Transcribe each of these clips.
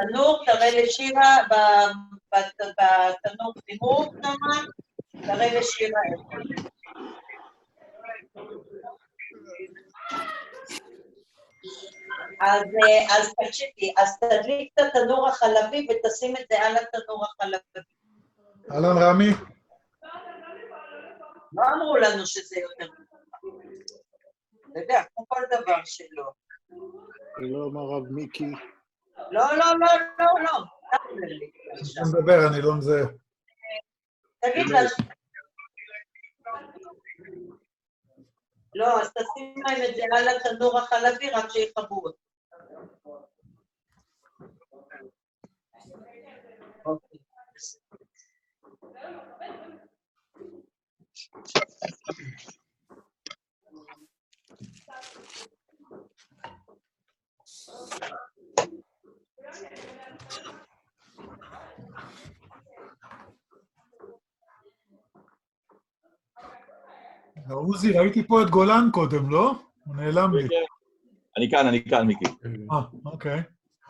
תנור, תראה לשירה, בתנור חימום, תראה לשירה. אז תקשיבי, אז תדליק את התנור החלבי ותשים את זה על התנור החלבי. אהלן רמי. לא אמרו לנו שזה יותר. אתה יודע, כמו כל דבר שלא. לא אמר רב מיקי. לא. אני מדבר, אני לא מזהה. תגיד לה. לא, אז תשים להם את זה על התנור החלבי, רק שיחברו אותו. אוקיי. עוזי, ראיתי פה את גולן קודם, לא? הוא נעלם לי. אני כאן, מיקי. אוקיי.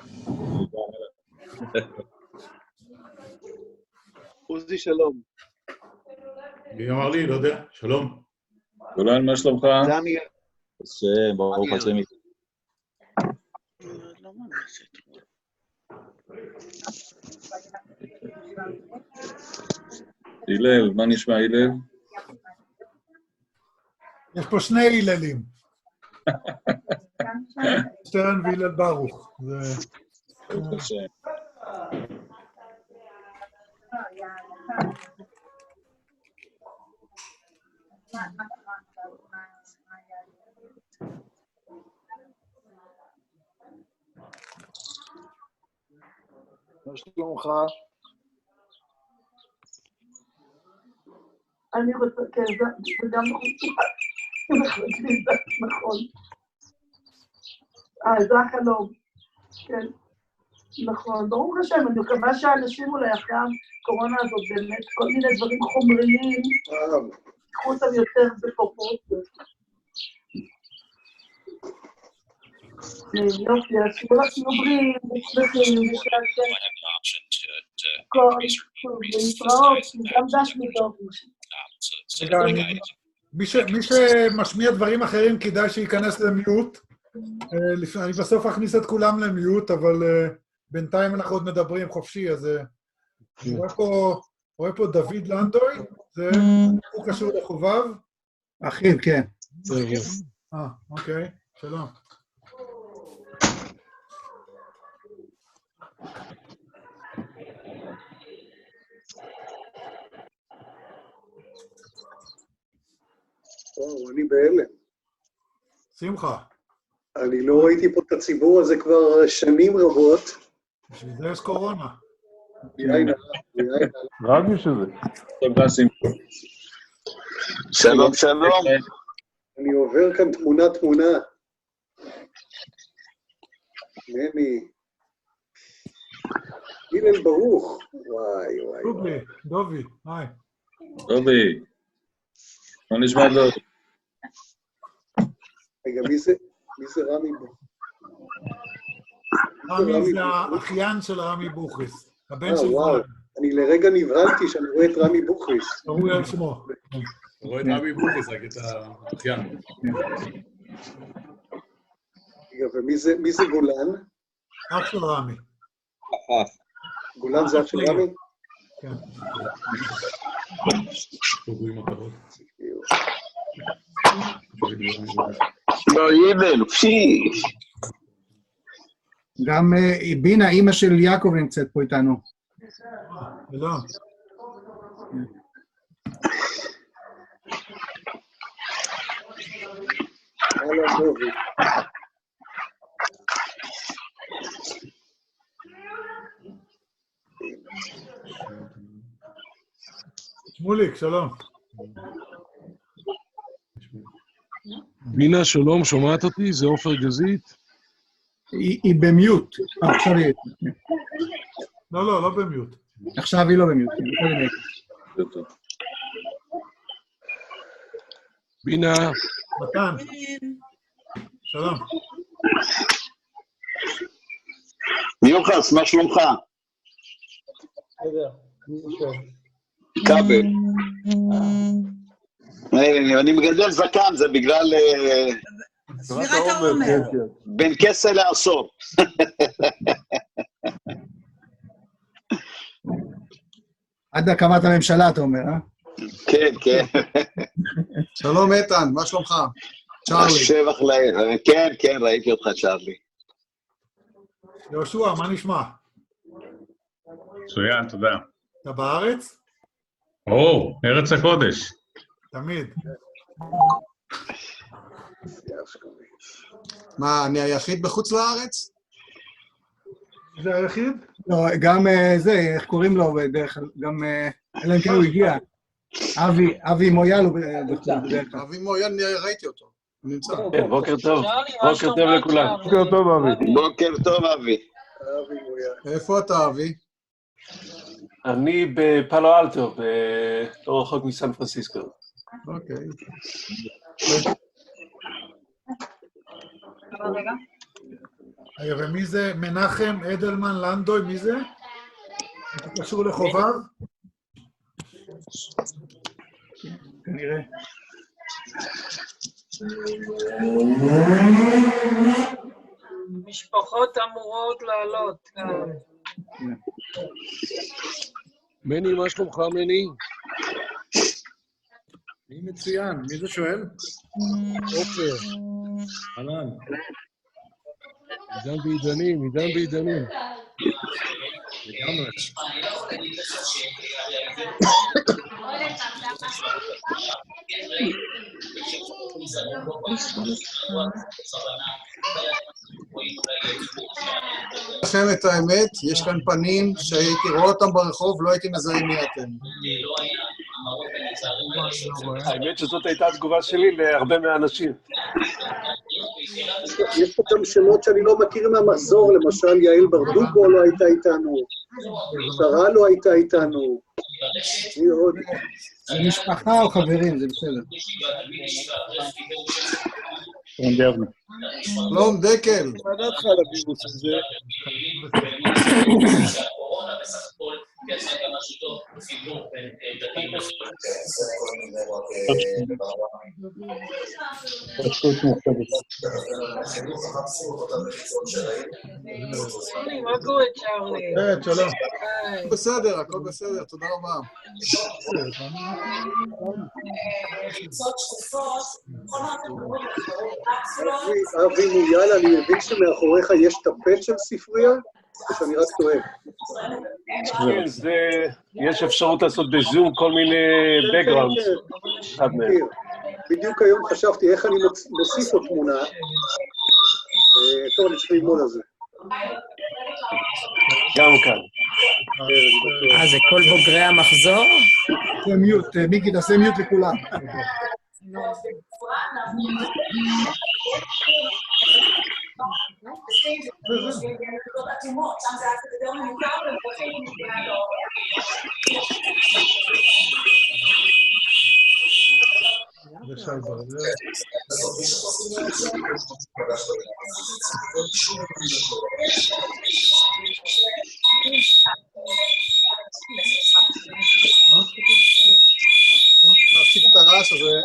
עוזי, שלום. מי אמר לי? לא יודע. שלום. גולן, מה שלומך? דניאל. השם, ברוך השם. הלל, מה נשמע הלל? יש פה שני היללים. שטרן והלל ברוך. ברוך השם. מה שלומך? אני רוצה, כן, זה גם נכון. זה החלום. כן, נכון. ברוך השם, אני מקווה שהאנשים אולי אחרי הקורונה הזאת באמת, כל מיני דברים חומריים, קחו אותם יותר בפרופורציות. יופי, אז שיהיו לכם בריאים, ושמחים, ושעשם. להתראות, גם דש מדוב. מי שמשמיע דברים אחרים כדאי שייכנס למיוט. אני בסוף אכניס את כולם למיוט, אבל בינתיים אנחנו עוד מדברים חופשי, אז רואה פה דוד לנדוי, הוא קשור לחובב? אחיו, כן. אוקיי, שלום. וואו, אני בהלם. שמחה. אני לא ראיתי פה את הציבור הזה כבר שנים רבות. בשביל זה יש קורונה. רק בשביל זה. שלום. אני עובר כאן תמונה. מני. הלל ברוך. וואי. דובי, היי. דובי. מה נשמע דוד? רגע, מי זה רמי בוכריס? רמי זה האחיין של רמי בוכריס, הבן של וואו, גולן. אני לרגע נבהלתי שאני רואה את רמי בוכריס. קראו על שמו. אתה רואה את רמי בוכריס, רק את האחיין. רגע, ומי זה גולן? אח של רמי. גולן זה אח של רמי? כן. לא, הלל, פשי. גם בינה, אימא של יעקב נמצאת פה איתנו. שלום. הלאה, דובי. שמוליק, שלום. בינה, שלום, שומעת אותי? זה עופר גזית? היא במיוט. עכשיו היא... לא במיוט. עכשיו היא לא במיוט. בינה. מתן. שלום. מיוחס, מה שלומך? בסדר, מי חושב? כבל. אני מגדל זקן, זה בגלל... ספירת העומר. בין כסה לעשור. עד הקמת הממשלה, אתה אומר, אה? כן, כן. שלום איתן, מה שלומך? צ'רלי. שבח לאל. כן, כן, ראיתי אותך, צ'רלי. יהושע, מה נשמע? מצוין, תודה. אתה בארץ? או, ארץ הקודש. תמיד. מה, אני היחיד בחוץ לארץ? זה היחיד? לא, גם זה, איך קוראים לו בדרך כלל, גם, אלא אם כן הוא הגיע. אבי מויאל הוא בדרך כלל. אבי מויאל, ראיתי אותו. הוא נמצא. כן, בוקר טוב. בוקר טוב לכולם. בוקר טוב, אבי. בוקר טוב, אבי. איפה אתה, אבי? אני בפאלו אלטו, לא רחוק מסן פרנסיסקו. אוקיי. רגע, ומי זה? מנחם, אדלמן, לנדוי, מי זה? זה קשור לחובב? כנראה. משפחות אמורות לעלות כאן. מני, מה שלומך, מני? מי מצוין? מי זה שואל? עופר. אהלן. עידן בעידנים, עידן בעידנים. לגמרי. לכם את האמת, יש כאן פנים שהייתי רואה אותם ברחוב, לא הייתי מזהה מי אתם. האמת שזאת הייתה התגובה שלי להרבה מהאנשים. יש פה גם שמות שאני לא מכיר מהמחזור, למשל יעל ברדוגו לא הייתה איתנו, שרה לא הייתה איתנו. זה משפחה או חברים, זה בסדר. שלום, דקל. מה דעתך על הווירוס הזה? מה קורה, צ'רלי? שלום. בסדר, הכל בסדר, תודה רבה. אבי מויאל, אני מבין שמאחוריך יש את הפט של ספריה, או שאני רק טועה. כן, יש אפשרות לעשות בזום כל מיני backgrounds. אחד מהם. בדיוק היום חשבתי איך אני מוסיף עוד תמונה. טוב, אני צריך ללמוד על זה. גם כאן. זה כל בוגרי המחזור? זה מיוט, מיקי, תעשה מיוט לכולם. להפסיק את הרעש הזה.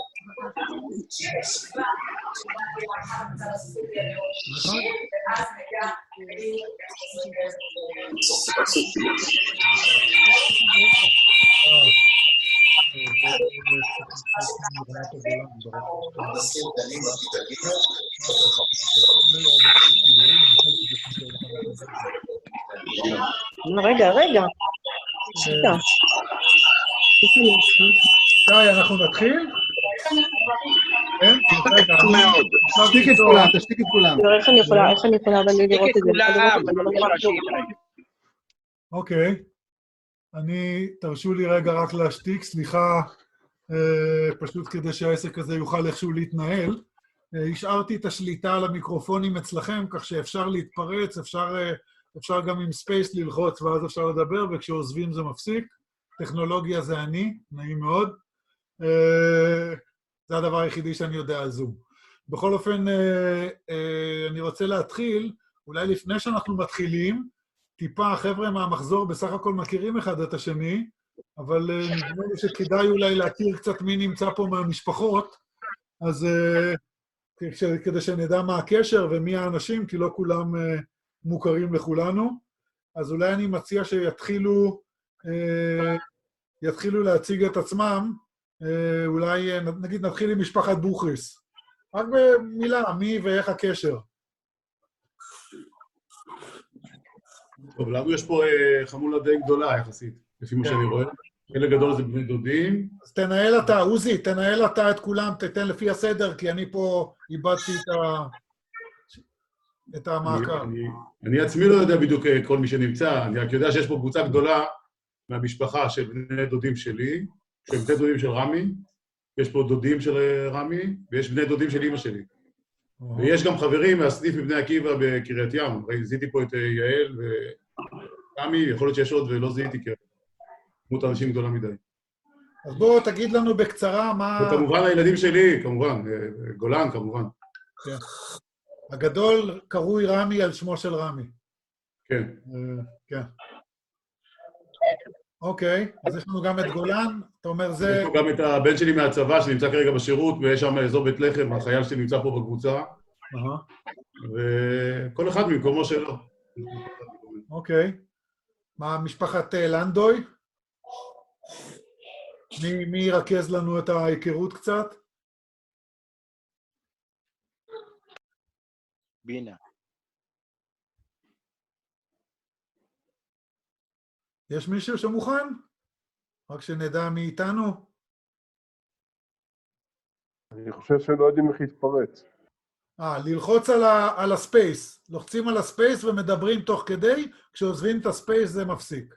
רגע. שי, אנחנו נתחיל? כן? מאוד. תשתיק את כולם, תשתיק את כולם. איך אני יכולה אבל לראות את זה? אוקיי. תרשו לי רגע רק להשתיק, סליחה, פשוט כדי שהעסק הזה יוכל איכשהו להתנהל. השארתי את השליטה על המיקרופונים אצלכם, כך שאפשר להתפרץ, אפשר גם עם ספייס ללחוץ, ואז אפשר לדבר, וכשעוזבים זה מפסיק. טכנולוגיה זה אני, נעים מאוד. זה הדבר היחידי שאני יודע על זום. בכל אופן, אני רוצה להתחיל, אולי לפני שאנחנו מתחילים, טיפה, החבר'ה מהמחזור בסך הכל מכירים אחד את השני, אבל נדמה לי שכדאי אולי להכיר קצת מי נמצא פה מהמשפחות, אז כדי שנדע מה הקשר ומי האנשים, כי לא כולם מוכרים לכולנו, אז אולי אני מציע שיתחילו להציג את עצמם, אולי נגיד נתחיל עם משפחת בוכריס. רק במילה, מי ואיך הקשר. טוב, לנו יש פה חמולה די גדולה יחסית, לפי מה שאני רואה. חלק גדול זה בני דודים. אז תנהל אתה, עוזי, תנהל אתה את כולם, תתן לפי הסדר, כי אני פה איבדתי את המעקב. אני עצמי לא יודע בדיוק כל מי שנמצא, אני רק יודע שיש פה קבוצה גדולה מהמשפחה של בני דודים שלי, שהם בני דודים של רמי, יש פה דודים של רמי, ויש בני דודים של אמא שלי. ויש גם חברים מהסניף מבני עקיבא בקריית ים. זיהיתי פה את יעל וקמי, יכול להיות שיש עוד ולא זיהיתי, כי דמות אנשים גדולה מדי. אז בואו תגיד לנו בקצרה מה... וכמובן הילדים שלי, כמובן, גולן כמובן. כן. הגדול קרוי רמי על שמו של רמי. כן. כן. אוקיי, אז יש לנו גם את גולן, אתה אומר זה... יש פה גם את הבן שלי מהצבא שנמצא כרגע בשירות, ויש שם אזור בית לחם, החייל שלי נמצא פה בקבוצה. וכל אחד ממקומו שלו. אוקיי. מה, משפחת לנדוי? מי ירכז לנו את ההיכרות קצת? בינה. יש מישהו שמוכן? רק שנדע מי איתנו. אני חושב שלא יודעים איך להתפרץ. ללחוץ על הספייס. לוחצים על הספייס ומדברים תוך כדי, כשעוזבים את הספייס זה מפסיק.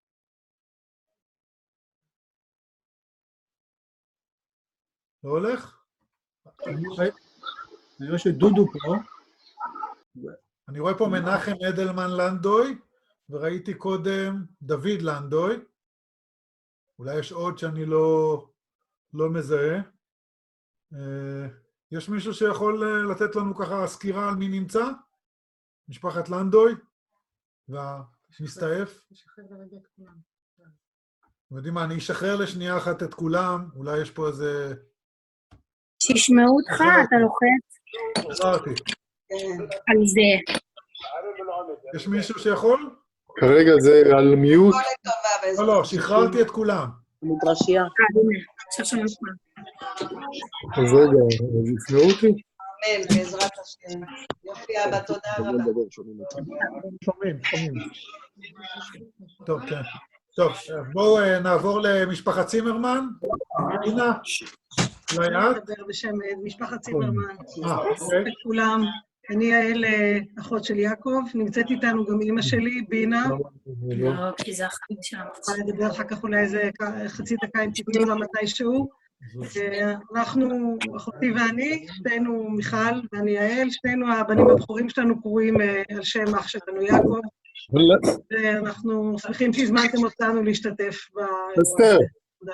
לא הולך? אני רואה שדודו פה. אני רואה פה מנחם אדלמן לנדוי, וראיתי קודם דוד לנדוי. אולי יש עוד שאני לא מזהה. יש מישהו שיכול לתת לנו ככה סקירה על מי נמצא? משפחת לנדוי? והמסתעף? אתם יודעים מה, אני אשחרר לשנייה אחת את כולם, אולי יש פה איזה... שישמעו אותך, אתה לוחץ. חזרתי. על זה. יש מישהו שיכול? כרגע זה על מיוט. לא, שחררתי את כולם. מדרשייה. עכשיו שומעים כולם. אז רגע, אז ישמעו אותי? אמן, בעזרת השם. יופי אבא, תודה רבה. שומעים. טוב, כן. טוב, בואו נעבור למשפחת צימרמן. הנה, אולי את? אני מדבר בשם משפחת צימרמן. כולם. אני יעל, אחות של יעקב, נמצאת איתנו גם אמא שלי, בינה. כי זה החיים שלנו. אני אדבר אחר כך אולי איזה חצי דקה אם תיתנו לה מתישהו. אנחנו, אחותי ואני, שתינו מיכל ואני יעל, שתינו הבנים הבכורים שלנו קרויים על שם אח שלנו יעקב. ואנחנו שמחים שהזמנתם אותנו להשתתף אסתר. תודה.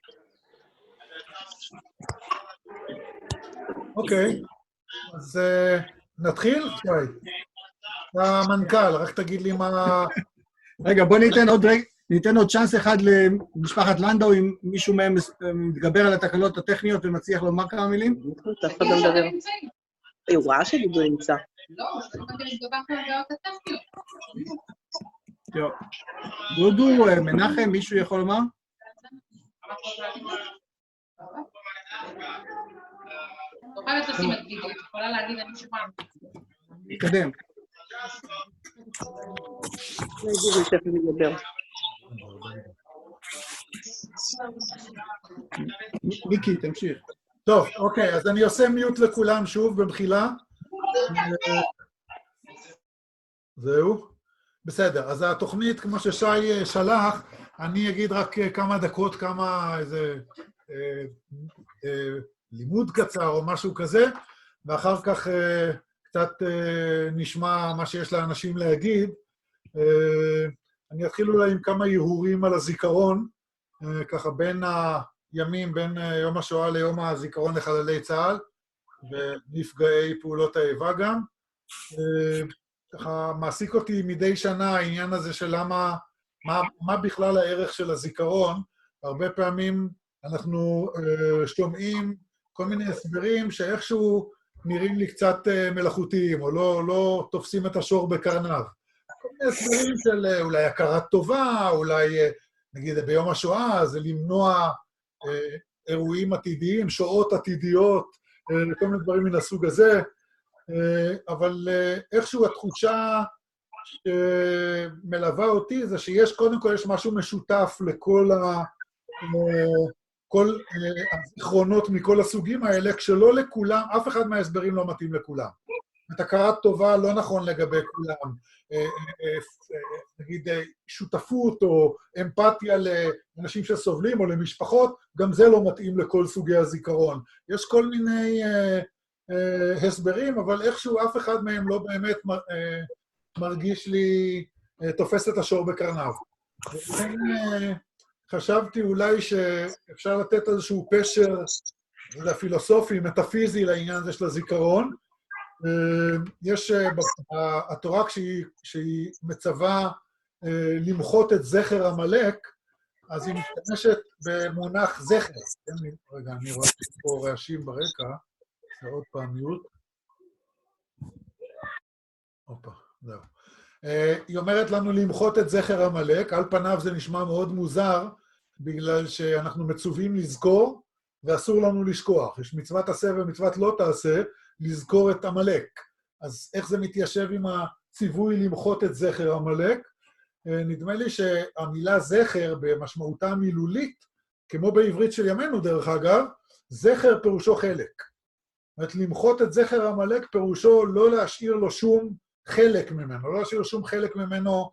אוקיי, אז נתחיל? המנכ"ל, רק תגיד לי מה... רגע, בוא ניתן עוד צ'אנס אחד למשפחת לנדאו, אם מישהו מהם מתגבר על התקלות הטכניות ומצליח לומר כמה מילים. אתה יכול גם לדבר. היא רואה שדודו נמצא. לא, אני מדבר על הדעות הטכניות. דודו, מנחם, מישהו יכול לומר? לא חייבת לשים את וידאו, את יכולה להגיד אני שומע. נתקדם. לא ידעו שתכף לדבר. מיקי, תמשיך. טוב, אוקיי, אז אני עושה מיוט לכולם שוב, במחילה. זהו. בסדר, אז התוכנית, כמו ששי שלח, אני אגיד רק כמה דקות, כמה איזה לימוד קצר או משהו כזה, ואחר כך קצת נשמע מה שיש לאנשים להגיד. אני אתחיל אולי עם כמה הרהורים על הזיכרון, ככה בין הימים, בין יום השואה ליום הזיכרון לחללי צה"ל, ונפגעי פעולות האיבה גם. ככה מעסיק אותי מדי שנה העניין הזה של מה בכלל הערך של הזיכרון. הרבה פעמים אנחנו שומעים כל מיני הסברים שאיכשהו נראים לי קצת מלאכותיים, או לא תופסים את השור בקרניו. כל מיני הסברים של אולי הכרת טובה, אולי נגיד ביום השואה, זה למנוע אירועים עתידיים, שואות עתידיות, כל מיני דברים מן הסוג הזה, אבל איכשהו התחושה שמלווה אותי זה שיש, קודם כל יש משהו משותף לכל כל הזיכרונות מכל הסוגים האלה, כשלא לכולם, אף אחד מההסברים לא מתאים לכולם. את הכרת טובה לא נכון לגבי כולם. נגיד שותפות או אמפתיה לאנשים שסובלים או למשפחות, גם זה לא מתאים לכל סוגי הזיכרון. יש כל מיני הסברים, אבל איכשהו אף אחד מהם לא באמת מרגיש לי תופס את השור בקרניו. ולכן חשבתי אולי שאפשר לתת איזשהו פשר לפילוסופי, מטאפיזי לעניין הזה של הזיכרון. יש התורה כשהיא מצווה למחות את זכר עמלק, אז היא משתמשת במונח זכר. רגע, אני רואה פה רעשים ברקע, זה עוד פעם מיוט. הופה, זהו. היא אומרת לנו למחות את זכר עמלק, על פניו זה נשמע מאוד מוזר, בגלל שאנחנו מצווים לזכור, ואסור לנו לשכוח. יש מצוות עשה ומצוות לא תעשה, לזכור את עמלק. אז איך זה מתיישב עם הציווי למחות את זכר עמלק? נדמה לי שהמילה זכר במשמעותה המילולית, כמו בעברית של ימינו דרך אגב, זכר פירושו חלק. זאת אומרת, למחות את זכר עמלק פירושו לא להשאיר לו שום חלק ממנו, לא להשאיר לו שום חלק ממנו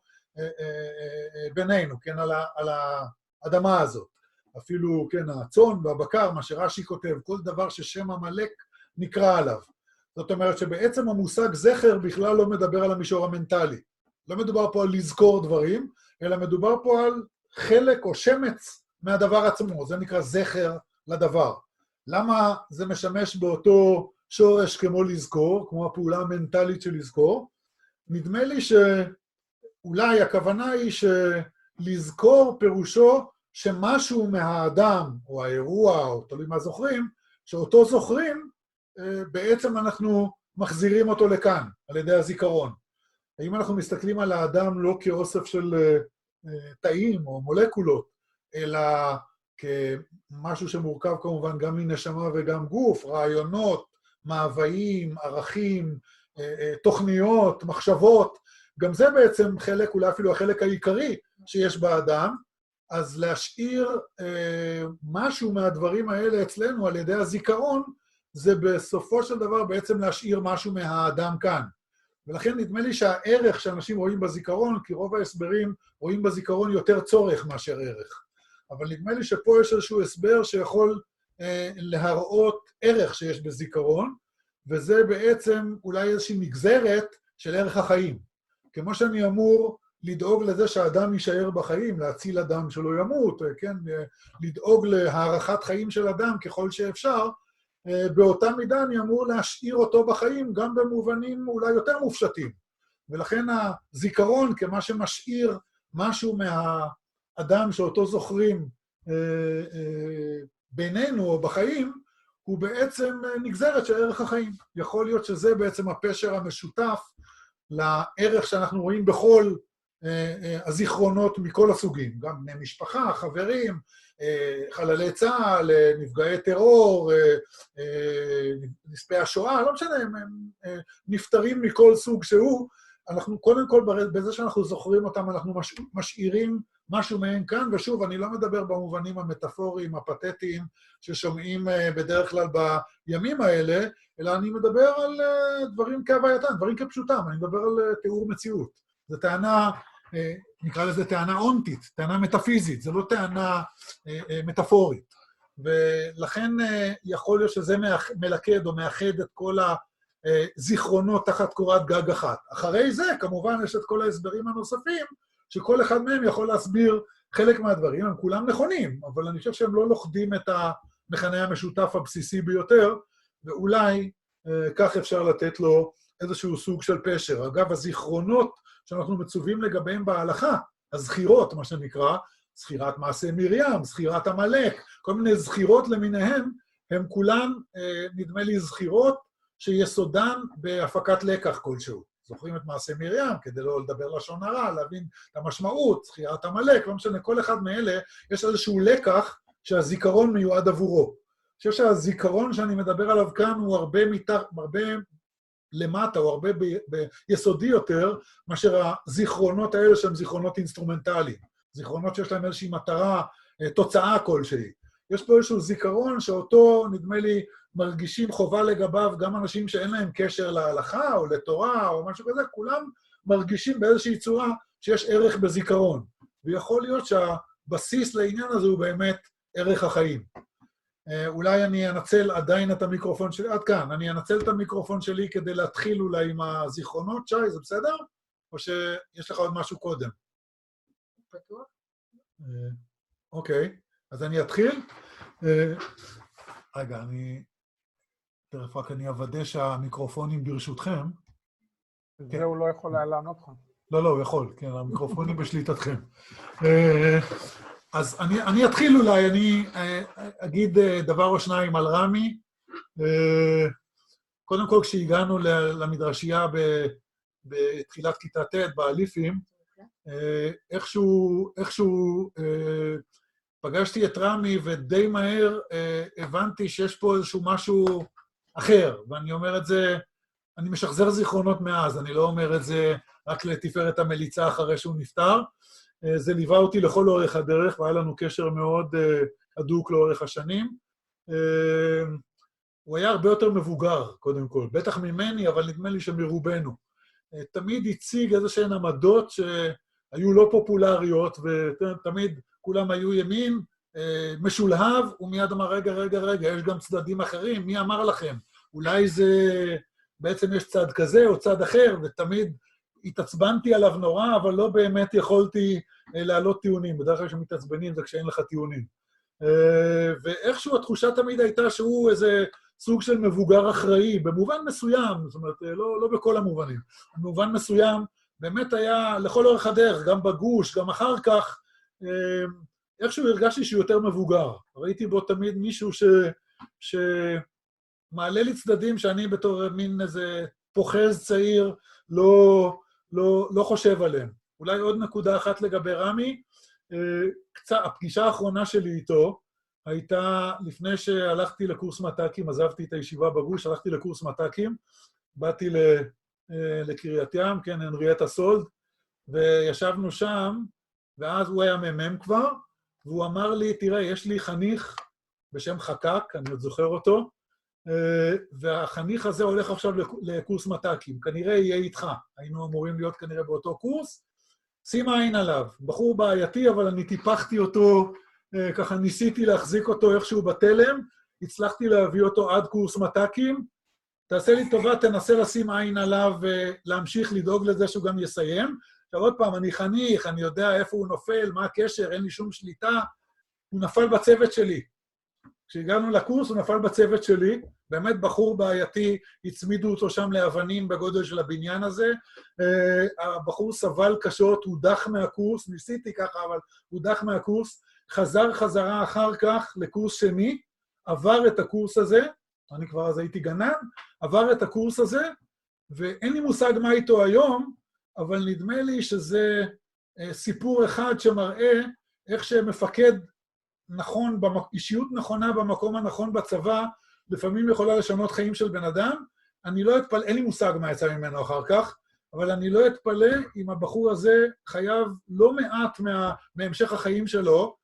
בינינו, כן, על האדמה הזאת. אפילו, כן, הצאן והבקר, מה שרש"י כותב, כל דבר ששם עמלק נקרא עליו. זאת אומרת שבעצם המושג זכר בכלל לא מדבר על המישור המנטלי. לא מדובר פה על לזכור דברים, אלא מדובר פה על חלק או שמץ מהדבר עצמו. זה נקרא זכר לדבר. למה זה משמש באותו שורש כמו לזכור, כמו הפעולה המנטלית של לזכור? נדמה לי שאולי הכוונה היא שלזכור פירושו שמשהו מהאדם, או האירוע, או תלוי מה זוכרים, שאותו זוכרים, בעצם אנחנו מחזירים אותו לכאן, על ידי הזיכרון. אם אנחנו מסתכלים על האדם לא כאוסף של תאים או מולקולות, אלא כמשהו שמורכב כמובן גם מנשמה וגם גוף, רעיונות, מאוויים, ערכים, תוכניות, מחשבות, גם זה בעצם חלק, אולי אפילו החלק העיקרי שיש באדם, אז להשאיר משהו מהדברים האלה אצלנו על ידי הזיכרון, זה בסופו של דבר בעצם להשאיר משהו מהאדם כאן. ולכן נדמה לי שהערך שאנשים רואים בזיכרון, כי רוב ההסברים רואים בזיכרון יותר צורך מאשר ערך. אבל נדמה לי שפה יש איזשהו הסבר שיכול להראות ערך שיש בזיכרון, וזה בעצם אולי איזושהי נגזרת של ערך החיים. כמו שאני אמור לדאוג לזה שהאדם יישאר בחיים, להציל אדם שלא ימות, כן? לדאוג להארכת חיים של אדם ככל שאפשר, באותה מידה אני אמור להשאיר אותו בחיים גם במובנים אולי יותר מופשטים. ולכן הזיכרון כמה שמשאיר משהו מהאדם שאותו זוכרים בינינו או בחיים, הוא בעצם נגזרת של ערך החיים. יכול להיות שזה בעצם הפשר המשותף לערך שאנחנו רואים בכל הזיכרונות מכל הסוגים, גם בני משפחה, חברים, חללי צה"ל, נפגעי טרור, נספי השואה, לא משנה, הם נפטרים מכל סוג שהוא. אנחנו קודם כל, בזה שאנחנו זוכרים אותם, אנחנו משאירים משהו מהם כאן, ושוב, אני לא מדבר במובנים המטאפוריים, הפתטיים, ששומעים בדרך כלל בימים האלה, אלא אני מדבר על דברים כהווייתם, דברים כפשוטם, אני מדבר על תיאור מציאות. זו טענה, נקרא לזה טענה אונטית, טענה מטאפיזית, זו לא טענה מטאפורית. ולכן יכול להיות שזה מלכד או מאחד את כל הזיכרונות תחת קורת גג אחת. אחרי זה, כמובן, יש את כל ההסברים הנוספים, שכל אחד מהם יכול להסביר חלק מהדברים, הם כולם נכונים, אבל אני חושב שהם לא לוכדים את המכנה המשותף הבסיסי ביותר, ואולי כך אפשר לתת לו איזשהו סוג של פשר. אגב, הזיכרונות שאנחנו מצווים לגביהם בהלכה, הזכירות, מה שנקרא, זכירת מעשה מרים, זכירת עמלק, כל מיני זכירות למיניהם, הם כולן, נדמה לי, זכירות שיסודן בהפקת לקח כלשהו. זוכרים את מעשה מרים, כדי לא לדבר לשון הרע, להבין את המשמעות, זכירת עמלק, לא משנה, כל אחד מאלה, יש איזשהו לקח שהזיכרון מיועד עבורו. אני חושב שהזיכרון שאני מדבר עליו כאן הוא הרבה למטה, הוא הרבה ביסודי יותר, מאשר הזיכרונות האלה שהם זיכרונות אינסטרומנטליים. זיכרונות שיש להם איזושהי מטרה, תוצאה כלשהי. יש פה איזשהו זיכרון שאותו, נדמה לי, מרגישים חובה לגביו גם אנשים שאין להם קשר להלכה או לתורה או משהו כזה, כולם מרגישים באיזושהי צורה שיש ערך בזיכרון. ויכול להיות שהבסיס לעניין הזה הוא באמת ערך החיים. אולי אני אנצל עדיין את המיקרופון שלי, עד כאן, אני אנצל את המיקרופון שלי כדי להתחיל אולי עם הזיכרונות, שי, זה בסדר? או שיש לך עוד משהו קודם? פתוח? אוקיי, אז אני אתחיל. רגע, תכף רק אני אוודא שהמיקרופונים ברשותכם. זה הוא לא יכול היה לענות לך. לא, הוא יכול, כן, המיקרופונים בשליטתכם. אז אני אתחיל אולי, אני אגיד דבר או שניים על רמי. קודם כל, כשהגענו למדרשייה בתחילת כיתה ט' באליפים, איכשהו פגשתי את רמי ודי מהר הבנתי שיש פה איזשהו משהו אחר, ואני אומר את זה, אני משחזר זיכרונות מאז, אני לא אומר את זה רק לתפארת המליצה אחרי שהוא נפטר, זה ליווה אותי לכל אורך הדרך, והיה לנו קשר מאוד הדוק לאורך השנים. הוא היה הרבה יותר מבוגר, קודם כל, בטח ממני, אבל נדמה לי שמרובנו. תמיד הציג איזשהן עמדות שהיו לא פופולריות, ותמיד כולם היו ימין, משולהב, ומיד אמר, רגע, יש גם צדדים אחרים, מי אמר לכם? אולי זה, בעצם יש צד כזה או צד אחר, ותמיד התעצבנתי עליו נורא, אבל לא באמת יכולתי להעלות טיעונים. בדרך כלל שמתעצבנים זה כשאין לך טיעונים. ואיכשהו התחושה תמיד הייתה שהוא איזה סוג של מבוגר אחראי, במובן מסוים, זאת אומרת, לא בכל המובנים. במובן מסוים, באמת היה לכל אורך הדרך, גם בגוש, גם אחר כך, איכשהו הרגשתי שהוא יותר מבוגר. ראיתי בו תמיד מישהו שמעלה לי צדדים שאני בתור מין איזה פוחז צעיר לא חושב עליהם. אולי עוד נקודה אחת לגבי רמי, הפגישה האחרונה שלי איתו הייתה לפני שהלכתי לקורס מת"קים, עזבתי את הישיבה בגוש, הלכתי לקורס מת"קים, באתי לקריית ים, כן, הנריאטה סולד, וישבנו שם, ואז הוא היה ממם כבר, והוא אמר לי, תראה, יש לי חניך בשם חקק, אני עוד זוכר אותו, והחניך הזה הולך עכשיו לקורס מת"קים, כנראה יהיה איתך, היינו אמורים להיות כנראה באותו קורס, שים עין עליו, בחור בעייתי, אבל אני טיפחתי אותו, ככה ניסיתי להחזיק אותו איכשהו בתלם, הצלחתי להביא אותו עד קורס מת"קים, תעשה לי טובה, תנסה לשים עין עליו ולהמשיך לדאוג לזה שהוא גם יסיים. עכשיו עוד פעם, אני חניך, אני יודע איפה הוא נופל, מה הקשר, אין לי שום שליטה, הוא נפל בצוות שלי. כשהגענו לקורס הוא נפל בצוות שלי, באמת בחור בעייתי, הצמידו אותו שם לאבנים בגודל של הבניין הזה, הבחור סבל קשות, הוא דח מהקורס, ניסיתי ככה, אבל הוא דח מהקורס, חזרה אחר כך לקורס שני, עבר את הקורס הזה, אני כבר אז הייתי גנן, עבר את הקורס הזה, ואין לי מושג מה איתו היום, אבל נדמה לי שזה סיפור אחד שמראה איך שמפקד נכון, אישיות נכונה במקום הנכון בצבא, לפעמים יכולה לשנות חיים של בן אדם. אני לא אתפלא, אין לי מושג מה יצא ממנו אחר כך, אבל אני לא אתפלא אם הבחור הזה חייב לא מעט מהמשך החיים שלו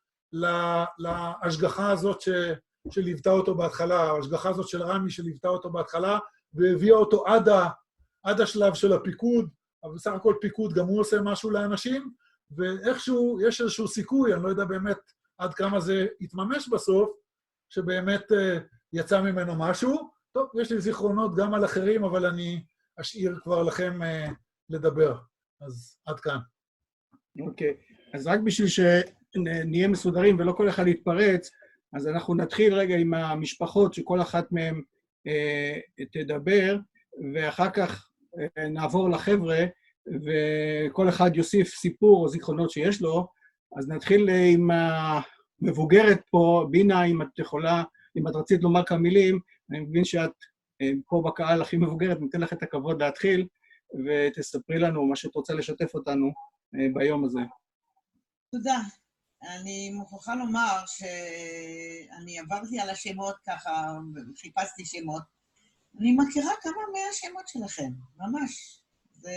להשגחה הזאת שליוותה אותו בהתחלה, ההשגחה הזאת של רמי שליוותה אותו בהתחלה, והביאה אותו עד השלב של הפיקוד, אבל בסך הכל פיקוד, גם הוא עושה משהו לאנשים, ואיכשהו יש איזשהו סיכוי, אני לא יודע באמת עד כמה זה יתממש בסוף, שבאמת יצא ממנו משהו. טוב, יש לי זיכרונות גם על אחרים, אבל אני אשאיר כבר לכם לדבר. אז עד כאן. אוקיי, אז רק בשביל שנהיה מסודרים ולא כל אחד יתפרץ, אז אנחנו נתחיל רגע עם המשפחות שכל אחת מהן תדבר, ואחר כך נעבור לחבר'ה, וכל אחד יוסיף סיפור או זיכרונות שיש לו, אז נתחיל עם המבוגרת פה, בינה, אם את יכולה, אם את רצית לומר כמה מילים, אני מבין שאת פה בקהל הכי מבוגרת, ניתן לך את הכבוד להתחיל, ותספרי לנו מה שאת רוצה לשתף אותנו ביום הזה. תודה. אני מוכרחה לומר שאני עברתי על השמות ככה, חיפשתי שמות. אני מכירה כמה מהשמות שלכם, ממש. זה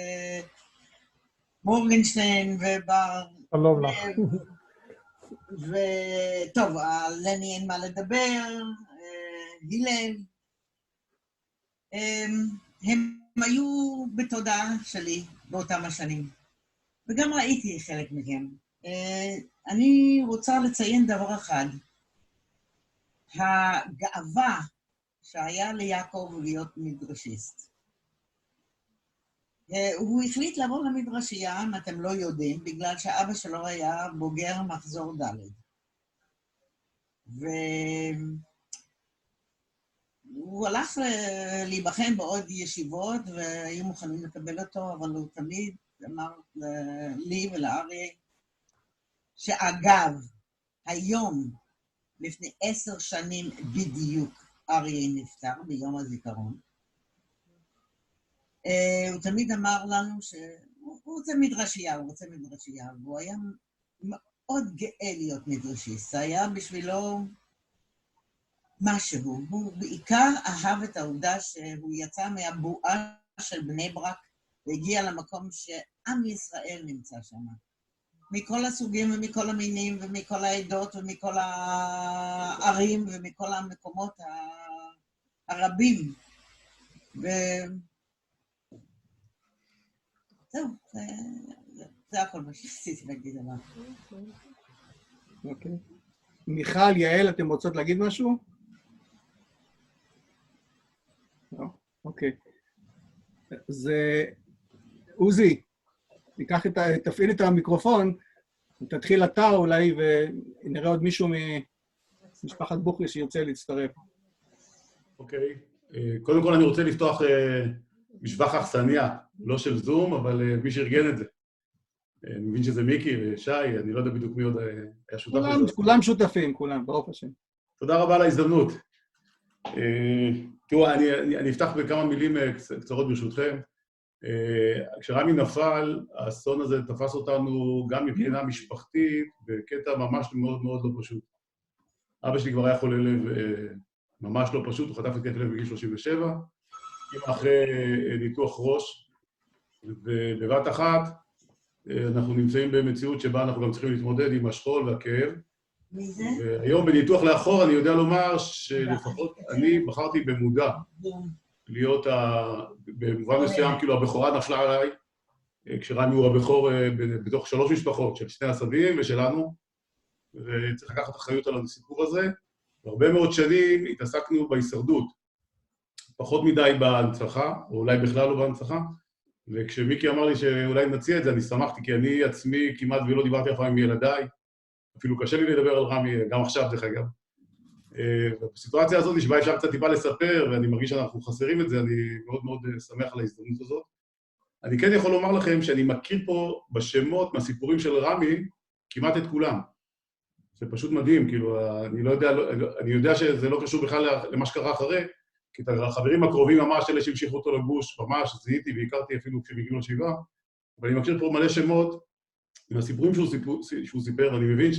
מורגנשטיין ובר... שלום לך. וטוב, לני אין מה לדבר, הלל. הם היו בתודעה שלי באותם השנים, וגם ראיתי חלק מהם. אני רוצה לציין דבר אחד, הגאווה שהיה ליעקב להיות מדרשיסט. הוא החליט לעבור למדרשייה, אם אתם לא יודעים, בגלל שאבא שלו היה בוגר מחזור ד'. והוא הלך להיבחן בעוד ישיבות, והיו מוכנים לקבל אותו, אבל הוא תמיד אמר לי ולאריה, שאגב, היום, לפני 10 שנים בדיוק, אריה נפטר ביום הזיכרון. הוא תמיד אמר לנו שהוא רוצה מדרשייה, והוא היה מאוד גאה להיות מדרשיסט. זה היה בשבילו משהו. הוא בעיקר אהב את העובדה שהוא יצא מהבועה של בני ברק, והגיע למקום שעם ישראל נמצא שם. מכל הסוגים ומכל המינים ומכל העדות ומכל הערים ומכל המקומות הרבים. זהו, זה הכל מה שרציתי להגיד עליו. אוקיי. מיכל, יעל, אתם רוצות להגיד משהו? לא, אוקיי. אז עוזי, תפעיל את המיקרופון, תתחיל אתה אולי, ונראה עוד מישהו ממשפחת בוכרי שירצה להצטרף. אוקיי. קודם כל אני רוצה לפתוח משבח אכסניה, לא של זום, אבל מי שארגן את זה. אני מבין שזה מיקי ושי, אני לא יודע בדיוק מי עוד היה שותף לזה. כולם שותפים, כולם, ברוך השם. תודה רבה על ההזדמנות. תראו, אני אפתח בכמה מילים קצרות ברשותכם. כשרמי נפל, האסון הזה תפס אותנו גם מבחינה משפחתית, בקטע ממש מאוד מאוד לא פשוט. אבא שלי כבר היה חולה לב ממש לא פשוט, הוא חטף התקף לב בגיל 37, אחרי ניתוח ראש, ובבת אחת אנחנו נמצאים במציאות שבה אנחנו גם צריכים להתמודד עם השכול והכאב. והיום בניתוח לאחור אני יודע לומר שלפחות אני בחרתי במודע להיות במובן מסוים, כאילו הבכורה נפלה עליי, כשרמי הוא הבכור בתוך 3 משפחות, של 2 הסבים ושלנו, וצריך לקחת אחריות על הסיפור הזה. והרבה מאוד שנים התעסקנו בהישרדות, פחות מדי בהנצחה, או אולי בכלל לא בהנצחה, וכשמיקי אמר לי שאולי נציע את זה, אני שמחתי, כי אני עצמי כמעט ולא דיברתי אף פעם עם ילדיי, אפילו קשה לי לדבר על רמי, גם עכשיו דרך אגב. בסיטואציה הזאת שבה אפשר קצת טיפה לספר, ואני מרגיש שאנחנו חסרים את זה, אני מאוד מאוד שמח על ההזדמנות הזאת. אני כן יכול לומר לכם שאני מכיר פה בשמות, מהסיפורים של רמי, כמעט את כולם. זה פשוט מדהים, כאילו, אני יודע שזה לא קשור בכלל למה שקרה אחרי, כי את החברים הקרובים ממש אלה שהמשיכו אותו לגוש, ממש זיהיתי והכרתי אפילו כשהם הגיעו לשבעה, אבל אני מכיר פה מלא שמות, עם הסיפורים שהוא סיפר, ואני מבין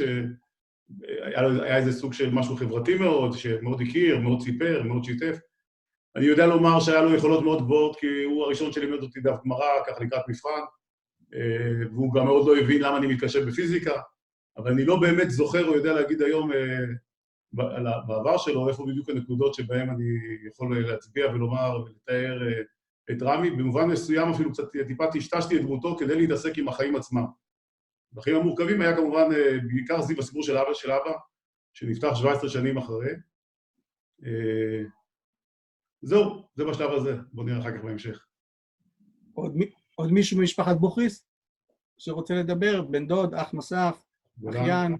שהיה איזה סוג של משהו חברתי מאוד, שמאוד הכיר, מאוד סיפר, מאוד שיתף. אני יודע לומר שהיה לו יכולות מאוד גבוהות, כי הוא הראשון שלימד אותי דף גמרא, ככה לקראת מבחן, והוא גם מאוד לא הבין למה אני מתקשה בפיזיקה, אבל אני לא באמת זוכר או יודע להגיד היום בעבר שלו, איפה בדיוק הנקודות שבהן אני יכול להצביע ולומר ולתאר את רמי. במובן מסוים אפילו קצת טיפה טשטשתי את דמותו כדי להתעסק עם החיים עצמם. בחיים המורכבים היה כמובן בעיקר סביב הסיפור של אבא, שנפתח 17 שנים אחרי. זהו, זה בשלב הזה. בואו נראה אחר כך בהמשך. עוד מישהו ממשפחת בוכריס שרוצה לדבר? בן דוד, אח נוסף, אחיין?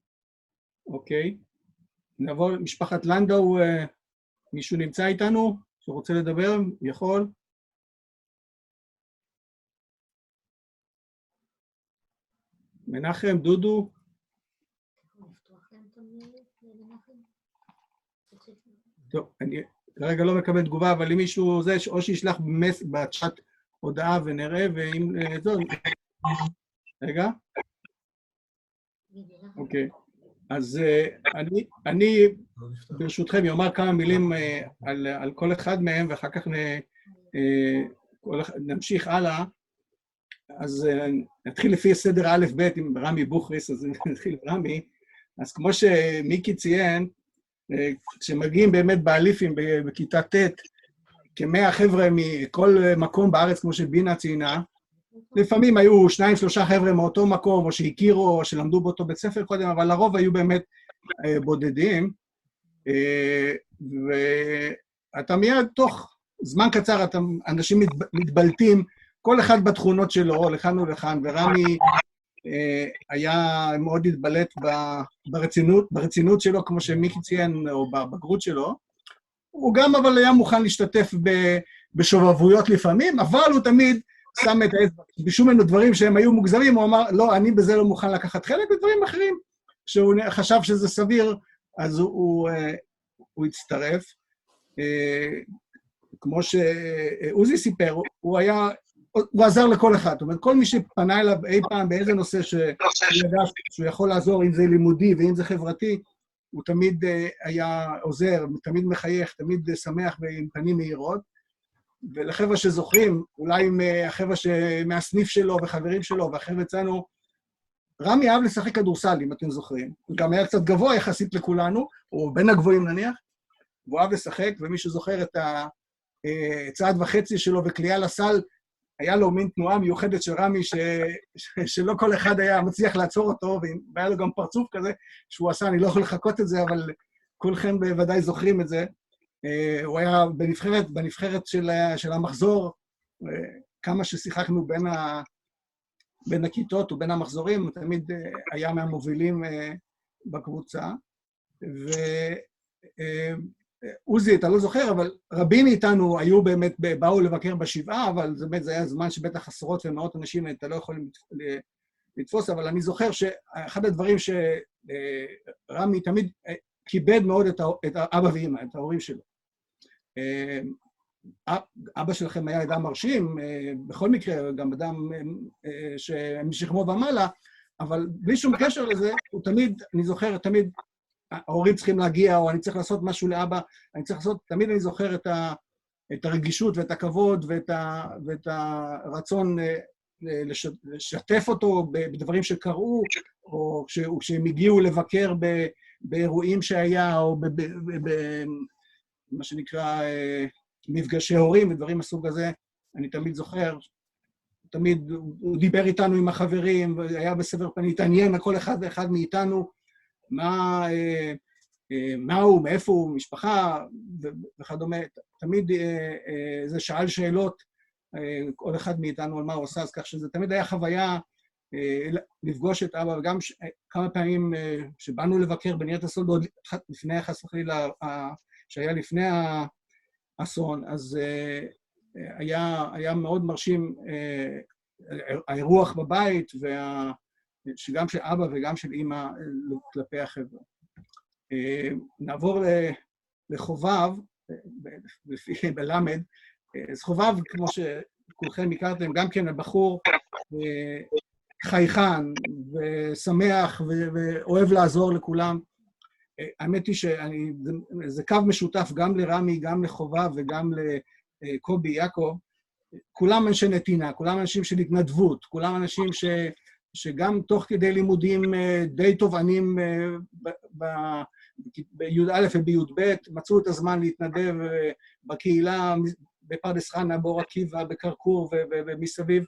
אוקיי. נעבור למשפחת לנדאו, מישהו נמצא איתנו? שרוצה לדבר, יכול. מנחם, דודו. טוב, אני כרגע לא מקבל תגובה, אבל אם מישהו זה, או שישלח בצ'אט הודעה ונראה, ואם זו... רגע. אוקיי. אז אני ברשותכם יאמר כמה מילים על כל אחד מהם, ואחר כך נמשיך הלאה. אז נתחיל לפי סדר א' ב' עם רמי בוכריס, אז נתחיל עם רמי. אז כמו שמיקי ציין, כשמגיעים באמת באליפים בכיתה ט', כ100 חבר'ה מכל מקום בארץ, כמו שבינה ציינה, לפעמים היו 2-3 חבר'ה מאותו מקום, או שהכירו, או שלמדו באותו בית ספר קודם, אבל לרוב היו באמת בודדים, ואתה מיד תוך זמן קצר, אנשים מתבלטים, כל אחד בתכונות שלו, לכאן ולכאן, ורמי היה מאוד התבלט ברצינות שלו, כמו שמיקי ציין, או בבגרות שלו. הוא גם אבל היה מוכן להשתתף בשובבויות לפעמים, אבל הוא תמיד שם את האצבע. בשום מיני דברים שהם היו מוגזמים, הוא אמר, לא, אני בזה לא מוכן לקחת חלק, ודברים אחרים. כשהוא חשב שזה סביר, אז הוא הצטרף. כמו שעוזי סיפר, הוא עזר לכל אחד. זאת אומרת, כל מי שפנה אליו אי פעם באיזה נושא שהוא ידע שהוא יכול לעזור, אם זה לימודי ואם זה חברתי, הוא תמיד היה עוזר, תמיד מחייך, תמיד שמח ועם פנים מהירות. ולחבר'ה שזוכרים, אולי החבר'ה מהסניף שלו וחברים שלו, והחבר'ה אצלנו, רמי אהב לשחק כדורסל, אם אתם זוכרים. הוא גם היה קצת גבוה יחסית לכולנו, או בין הגבוהים נניח, והוא אהב לשחק, ומי שזוכר את הצעד וחצי שלו וקליעה לסל, היה לו מין תנועה מיוחדת של רמי, שלא כל אחד היה מצליח לעצור אותו, והיה לו גם פרצוף כזה שהוא עשה, אני לא יכול לחכות את זה, אבל כולכם בוודאי זוכרים את זה. הוא היה בנבחרת של המחזור, כמה ששיחקנו בין הכיתות ובין המחזורים, הוא תמיד היה מהמובילים בקבוצה. עוזי, אתה לא זוכר, אבל רבים מאיתנו היו באמת, באו לבקר בשבעה, אבל זה היה זמן שבטח עשרות ומאות אנשים, אתה לא יכול לתפוס, אבל אני זוכר שאחד הדברים שרמי תמיד כיבד מאוד את האבא ואמא, את ההורים שלו. אבא שלכם היה אדם מרשים, בכל מקרה, גם אדם משכמו ומעלה, אבל בלי שום קשר לזה, הוא תמיד, אני זוכר, תמיד, ההורים צריכים להגיע, או אני צריך לעשות משהו לאבא, אני צריך לעשות, תמיד אני זוכר את הרגישות ואת הכבוד ואת הרצון לשתף אותו בדברים שקראו, או כשהם הגיעו לבקר באירועים שהיה, או מה שנקרא מפגשי הורים ודברים מסוג הזה, אני תמיד זוכר, תמיד הוא דיבר איתנו עם החברים, והיה בסבר פנים, התעניין כל אחד ואחד מאיתנו, מה הוא, מאיפה הוא, משפחה וכדומה, תמיד זה שאל שאלות, כל אחד מאיתנו על מה הוא עושה, אז כך שזה תמיד היה חוויה לפגוש את אבא, וגם כמה פעמים שבאנו לבקר בניר הסולדות, לפני חס וחלילה, שהיה לפני האסון, אז היה מאוד מרשים האירוח בבית, שגם של אבא וגם של אמא כלפי החברה. נעבור לחובב, בלמד. אז חובב, כמו שכולכם הכרתם, גם כן הבחור חייכן ושמח ואוהב לעזור לכולם. האמת היא שזה קו משותף גם לרמי, גם לחובב וגם לקובי יעקב. כולם אנשי נתינה, כולם אנשים של התנדבות, כולם אנשים שגם תוך כדי לימודים די תובענים בי"א ובי"ב, מצאו את הזמן להתנדב בקהילה, בפרדס חנה, באור עקיבא, בקרקור ומסביב,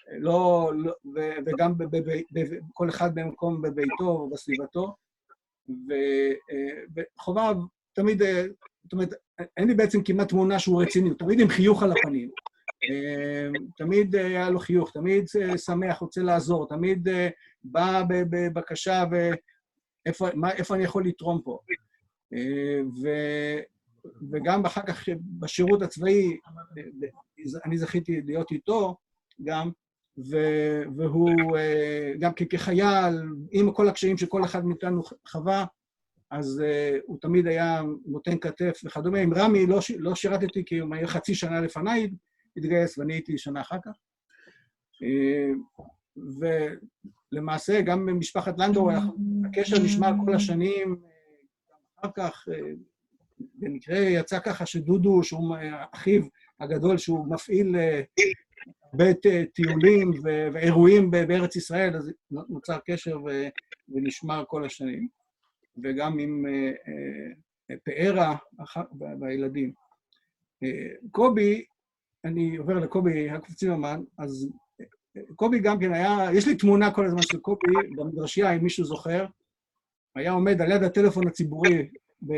וגם כל אחד במקום בביתו ובסביבתו. וחובב תמיד, זאת אומרת, אין לי בעצם כמעט תמונה שהוא רציני, תמיד עם חיוך על הפנים. תמיד היה לו חיוך, תמיד שמח, רוצה לעזור, תמיד בא בבקשה ואיפה אני יכול לתרום פה. וגם אחר כך בשירות הצבאי, אני זכיתי להיות איתו גם, והוא גם כחייל, עם כל הקשיים שכל אחד מאיתנו חווה, אז הוא תמיד היה נותן כתף וכדומה. עם רמי לא שירתתי, כי הוא היה חצי שנה לפניי התגייס, ואני הייתי שנה אחר כך. ולמעשה, גם במשפחת לנדאו, הקשר נשמר כל השנים, אחר כך, במקרה יצא ככה שדודו, שהוא אחיו הגדול, שהוא מפעיל בית טיולים ואירועים בארץ ישראל, אז נוצר קשר ונשמר כל השנים. וגם עם פארה והילדים. קובי, אני עובר לקובי הקופצימרמן, אז קובי גם כן היה, יש לי תמונה כל הזמן של קובי במדרשייה, אם מישהו זוכר, היה עומד על יד הטלפון הציבורי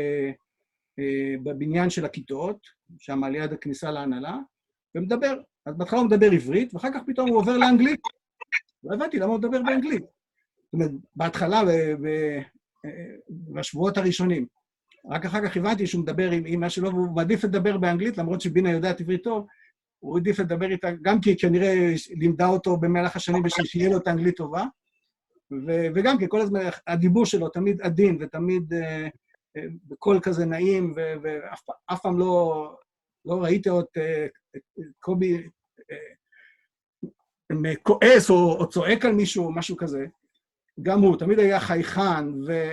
בבניין של הכיתות, שם על יד הכניסה להנהלה, ומדבר. אז בהתחלה הוא מדבר עברית, ואחר כך פתאום הוא עובר לאנגלית. לא הבנתי למה הוא מדבר באנגלית. זאת אומרת, בהתחלה בשבועות הראשונים. רק אחר כך הבנתי שהוא מדבר עם אמא שלו, והוא מעדיף לדבר באנגלית, למרות שבינה יודעת עברית טוב, הוא עדיף לדבר איתה, גם כי כנראה לימדה אותו במהלך השנים בשביל שיהיה לו את האנגלית טובה, וגם כי כל הזמן הדיבור שלו תמיד עדין, ותמיד בקול כזה נעים, ואף פעם לא ראיתי את קובי כועס או צועק על מישהו או משהו כזה. גם הוא תמיד היה חייכן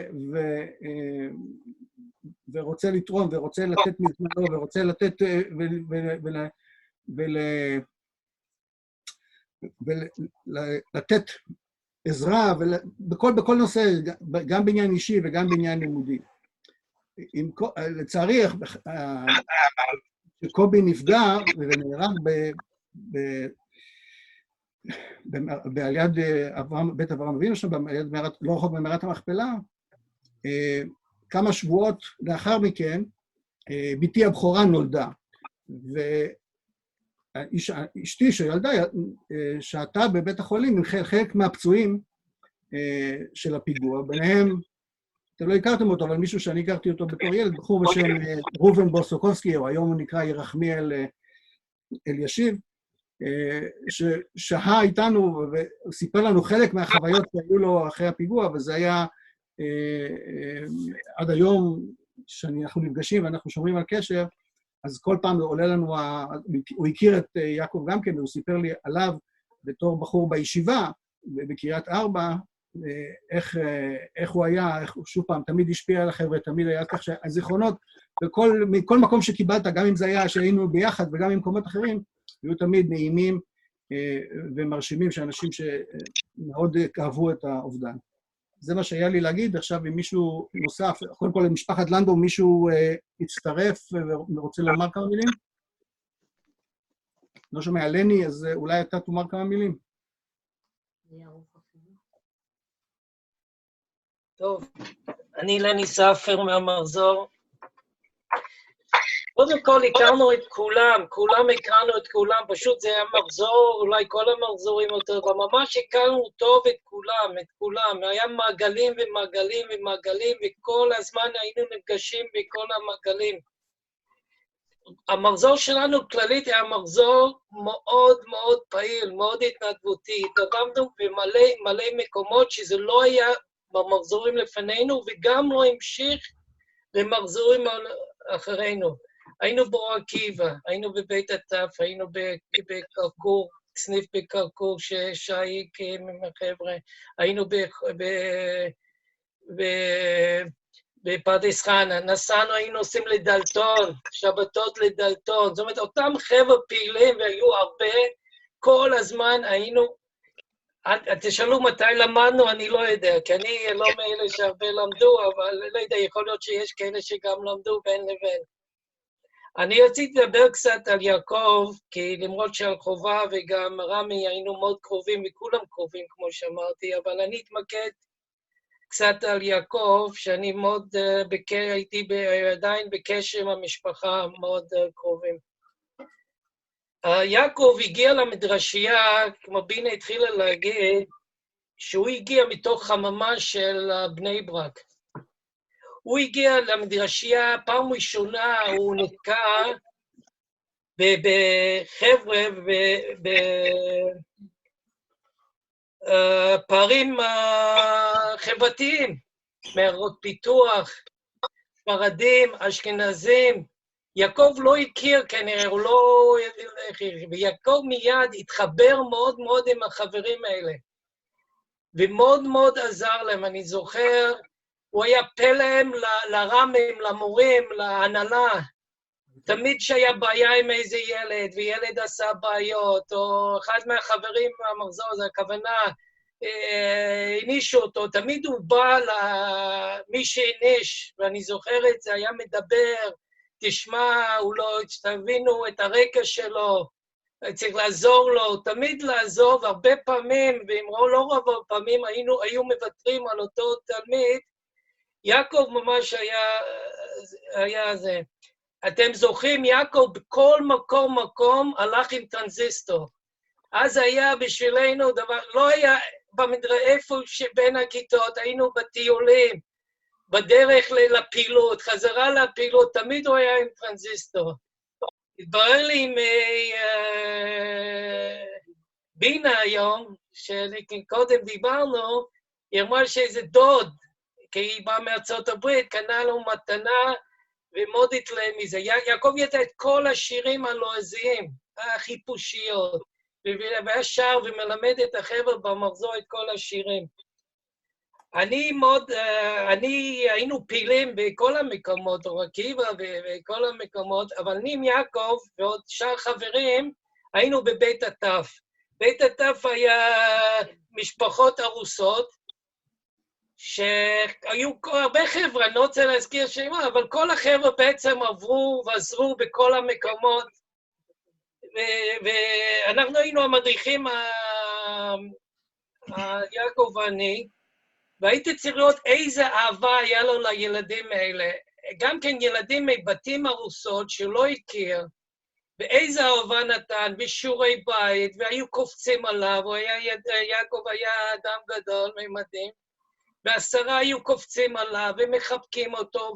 ורוצה לתרום, ורוצה לתת מזמנו, ורוצה לתת ולתת עזרה, בכל נושא, גם בעניין אישי וגם בעניין לימודי. לצערי, קובי נפגע ונהרג על יד בית אברהם אבינו שם, לא רחוק במערת המכפלה, כמה שבועות לאחר מכן, ביתי הבכורה נולדה. ואשתי שילדה שעתה בבית החולים עם חלק מהפצועים של הפיגוע, ביניהם, אתם לא הכרתם אותו, אבל מישהו שאני הכרתי אותו בתור ילד, בחור בשם רובן בוסוקובסקי, או היום הוא נקרא ירחמיאל אלישיב, ששהה איתנו וסיפר לנו חלק מהחוויות שהיו לו אחרי הפיגוע, וזה היה עד היום שאנחנו נפגשים ואנחנו שומרים על קשר, אז כל פעם עולה לנו, הוא הכיר את יעקב גם כן, והוא סיפר לי עליו בתור בחור בישיבה, בקריית ארבע, איך הוא היה, איך הוא שוב פעם תמיד השפיע על החבר'ה, תמיד היה כך שהזיכרונות, מכל מקום שקיבלת, גם אם זה היה שהיינו ביחד וגם במקומות אחרים, היו תמיד נעימים ומרשימים שאנשים שמאוד כאבו את האובדן. זה מה שהיה לי להגיד. עכשיו, אם מישהו נוסף, קודם כל למשפחת לנדאו, מישהו הצטרף ורוצה לומר כמה מילים? לא שומע, לני, אז אולי אתה תאמר כמה מילים. טוב, אני לני ספר מהמחזור. קודם כל הכרנו את כולם, הכרנו את כולם, פשוט זה היה מחזור, אולי כל המחזורים יותר, וממש הכרנו טוב את כולם, היה מעגלים ומעגלים ומעגלים, וכל הזמן היינו נפגשים בכל המעגלים. המחזור שלנו כללית היה מחזור מאוד מאוד פעיל, מאוד התנדבותי, התנדבנו במלא מקומות שזה לא היה במחזורים לפנינו, וגם לא המשיך למחזורים אחרינו. היינו באור עקיבא, היינו בבית עטף, היינו בקרקור, סניף בקרקור ששייק עם החבר'ה, היינו בפרדס חנה, נסענו, היינו נוסעים לדלתון, שבתות לדלתון, זאת אומרת, אותם חבר'ה פעילים והיו הרבה, כל הזמן היינו, תשאלו מתי למדנו, אני לא יודע, כי אני לא מאלה שהרבה למדו, אבל לא יודע, יכול להיות שיש כאלה שגם למדו בין לבין. אני רציתי לדבר קצת על יעקב, כי למרות שעל חובה וגם רמי היינו מאוד קרובים, וכולם קרובים, כמו שאמרתי, אבל אני אתמקד קצת על יעקב, שאני מאוד הייתי עדיין בקשר עם המשפחה, מאוד קרובים. יעקב הגיע למדרשייה, כמו בינה התחילה להגיד, שהוא הגיע מתוך חממה של בני ברק. הוא הגיע למדרשייה, פעם ראשונה הוא נתקע בחבר'ה, בפערים חברתיים, מעיירות פיתוח, ספרדים, אשכנזים. יעקב לא הכיר כנראה, הוא לא... ויעקב מיד התחבר מאוד מאוד עם החברים האלה, ומאוד מאוד עזר להם. אני זוכר, הוא היה פלם לרמים, למורים, להנהלה. תמיד שהיה בעיה עם איזה ילד, וילד עשה בעיות, או אחד מהחברים מהמחזור, זה הכוונה, הנישו אותו, תמיד הוא בא למי שהניש, ואני זוכר את זה, היה מדבר, תשמע, הוא לא, תבינו את הרקע שלו, צריך לעזור לו, תמיד לעזור, והרבה פעמים, ואם לא רוב הפעמים, היו מוותרים על אותו תלמיד, יעקב ממש היה זה. אתם זוכרים, יעקב בכל מקום הלך עם טרנזיסטור. אז היה בשבילנו דבר, לא היה איפה שבין הכיתות, היינו בטיולים, בדרך לפעילות, חזרה לפעילות, תמיד הוא היה עם טרנזיסטור. התברר לי עם בינה היום, שקודם דיברנו, היא אמרה שאיזה דוד, כי היא באה מארצות הברית, קנה לו מתנה, ומאוד התלהם מזה. יעקב ידע את כל השירים הלועזיים, החיפושיות, והיה שר ומלמד את החבר'ה במחזור את כל השירים. היינו פעילים בכל המקומות, אור עקיבא וכל המקומות, אבל אני עם יעקב ועוד שאר חברים, היינו בבית הטף. בית הטף היה משפחות ארוסות, שהיו הרבה חבר'ה, אני לא רוצה להזכיר שמה, אבל כל החבר'ה בעצם עברו ועזרו בכל המקומות, ואנחנו היינו המדריכים, יעקב ואני, והייתי צריך לראות איזה אהבה היה לו לילדים האלה. גם כן ילדים מבתים ארוסות שלא הכיר, ואיזה אהבה נתן, ושיעורי בית, והיו קופצים עליו, יעקב היה אדם גדול, ממדים, ועשרה היו קופצים עליו, ומחבקים אותו,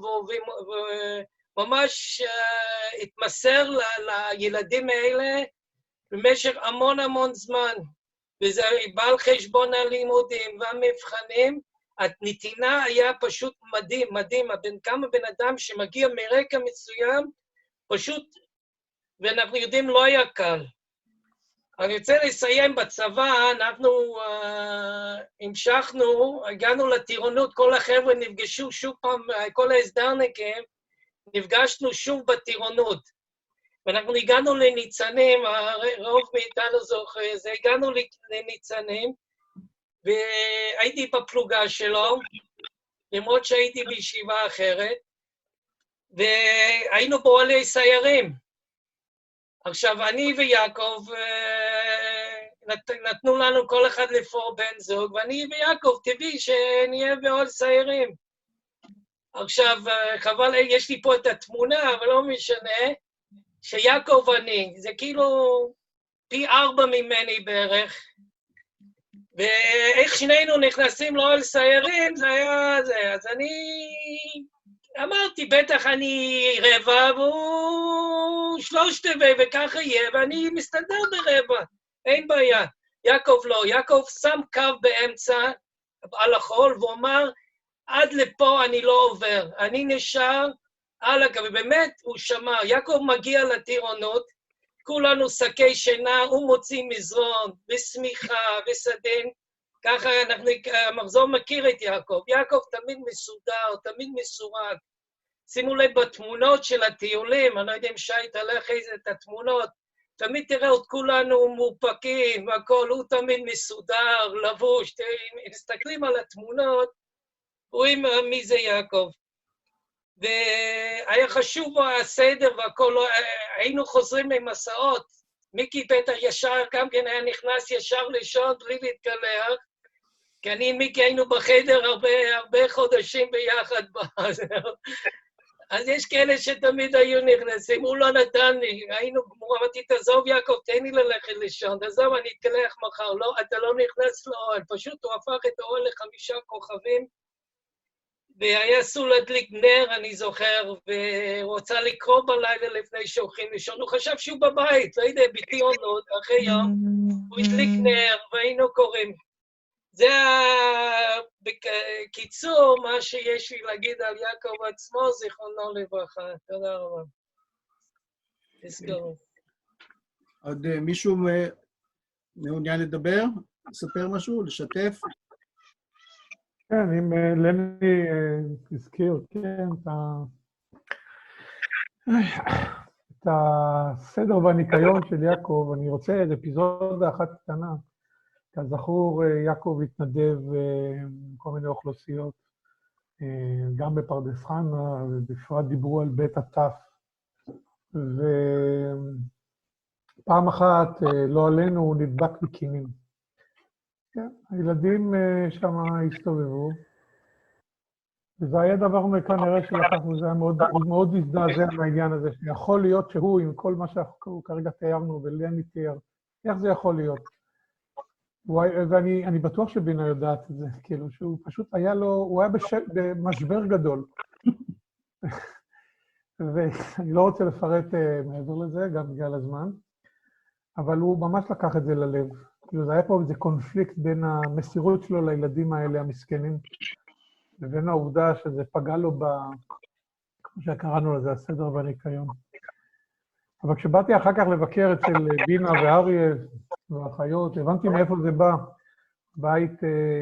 וממש התמסר לילדים האלה במשך המון זמן. וזה בא על חשבון הלימודים והמבחנים, הנתינה היה פשוט מדהים, כמה בן אדם שמגיע מרקע מסוים, פשוט, ואנחנו יודעים, לא היה קל. אני רוצה לסיים בצבא, אנחנו המשכנו, הגענו לטירונות, כל החבר'ה נפגשו שוב פעם, כל ההסדרניקים, נפגשנו שוב בטירונות. ואנחנו הגענו לניצנים, הרוב מאיתנו זוכר, הגענו לניצנים, והייתי בפלוגה שלו, למרות שהייתי בישיבה אחרת, והיינו באוהלי סיירים. עכשיו, אני ויעקב, נתנו לנו כל אחד לבחור בן זוג, ואני ויעקב טבעי שנהיה באוהל סיירים. עכשיו, חבל, יש לי פה את התמונה, אבל לא משנה, שיעקב ואני, זה כאילו פי 4 ממני בערך, ואיך שנינו נכנסים לאוהל סיירים, זה היה זה. אז אני אמרתי, בטח אני רבע, והוא 3/4, וככה יהיה, ואני מסתדר ברבע, אין בעיה. יעקב לא, יעקב שם קו באמצע, על החול, והוא אמר, עד לפה אני לא עובר, אני נשאר על הקו, ובאמת הוא שמע, יעקב מגיע לטירונות, כולנו שקי שינה, הוא מוציא מזרון, ושמיכה, וסדין, ככה המחזור מכיר את יעקב. יעקב תמיד מסודר, תמיד מסורק. שימו לב בתמונות של הטיולים, אני לא יודע אם שי תלך איזה את התמונות, תמיד תראה את כולנו מופקים, והכל, הוא תמיד מסודר, לבוש, מסתכלים על התמונות, רואים מי זה יעקב. והיה חשוב הסדר והכל, היינו חוזרים ממסעות, מיקי בטח ישר גם כן היה נכנס ישר לישון בלי להתקלח, כי אני עם מיקי היינו בחדר הרבה חודשים ביחד. אז יש כאלה שתמיד היו נכנסים, הוא לא נתן לי, היינו גמור, אמרתי, תעזוב יעקב, תן לי ללכת לישון, תעזוב, אני אתקלח מחר, לא, אתה לא נכנס לאוהל, פשוט הוא הפך את האוהל ל5 כוכבים, והיה אסור להדליק נר, אני זוכר, והוא רצה לקרוא בלילה לפני שהולכים לישון, הוא חשב שהוא בבית, לא יודע, בטיונות, אחרי יום, הוא הדליק נר, והיינו קוראים. זה בקיצור מה שיש לי להגיד על יעקב עצמו, זיכרונו לברכה. תודה רבה. תזכרו. עוד מישהו מעוניין לדבר? לספר משהו? לשתף? כן, אם לני הזכיר, כן, את הסדר והניקיון של יעקב, אני רוצה אפיזודה אחת קטנה. כזכור, יעקב התנדב כל מיני אוכלוסיות, גם בפרדס חנה, ובפרט דיברו על בית הטף. ופעם אחת, לא עלינו, הוא נדבק בקינים. כן, הילדים שם הסתובבו, וזה היה דבר כנראה שלקחנו, זה היה מאוד הזדעזע מהעניין הזה, שיכול להיות שהוא, עם כל מה שאנחנו כרגע תיארנו, ולני תיאר, איך זה יכול להיות? ואני בטוח שבינה יודעת את זה, כאילו שהוא פשוט היה לו, הוא היה במשבר גדול. ואני לא רוצה לפרט מעבר לזה, גם בגלל הזמן, אבל הוא ממש לקח את זה ללב. כאילו זה היה פה איזה קונפליקט בין המסירות שלו לילדים האלה, המסכנים, לבין העובדה שזה פגע לו כמו שקראנו לזה, הסדר והניקיון. אבל כשבאתי אחר כך לבקר אצל בינה ואריה והאחיות, הבנתי מאיפה זה בא. בית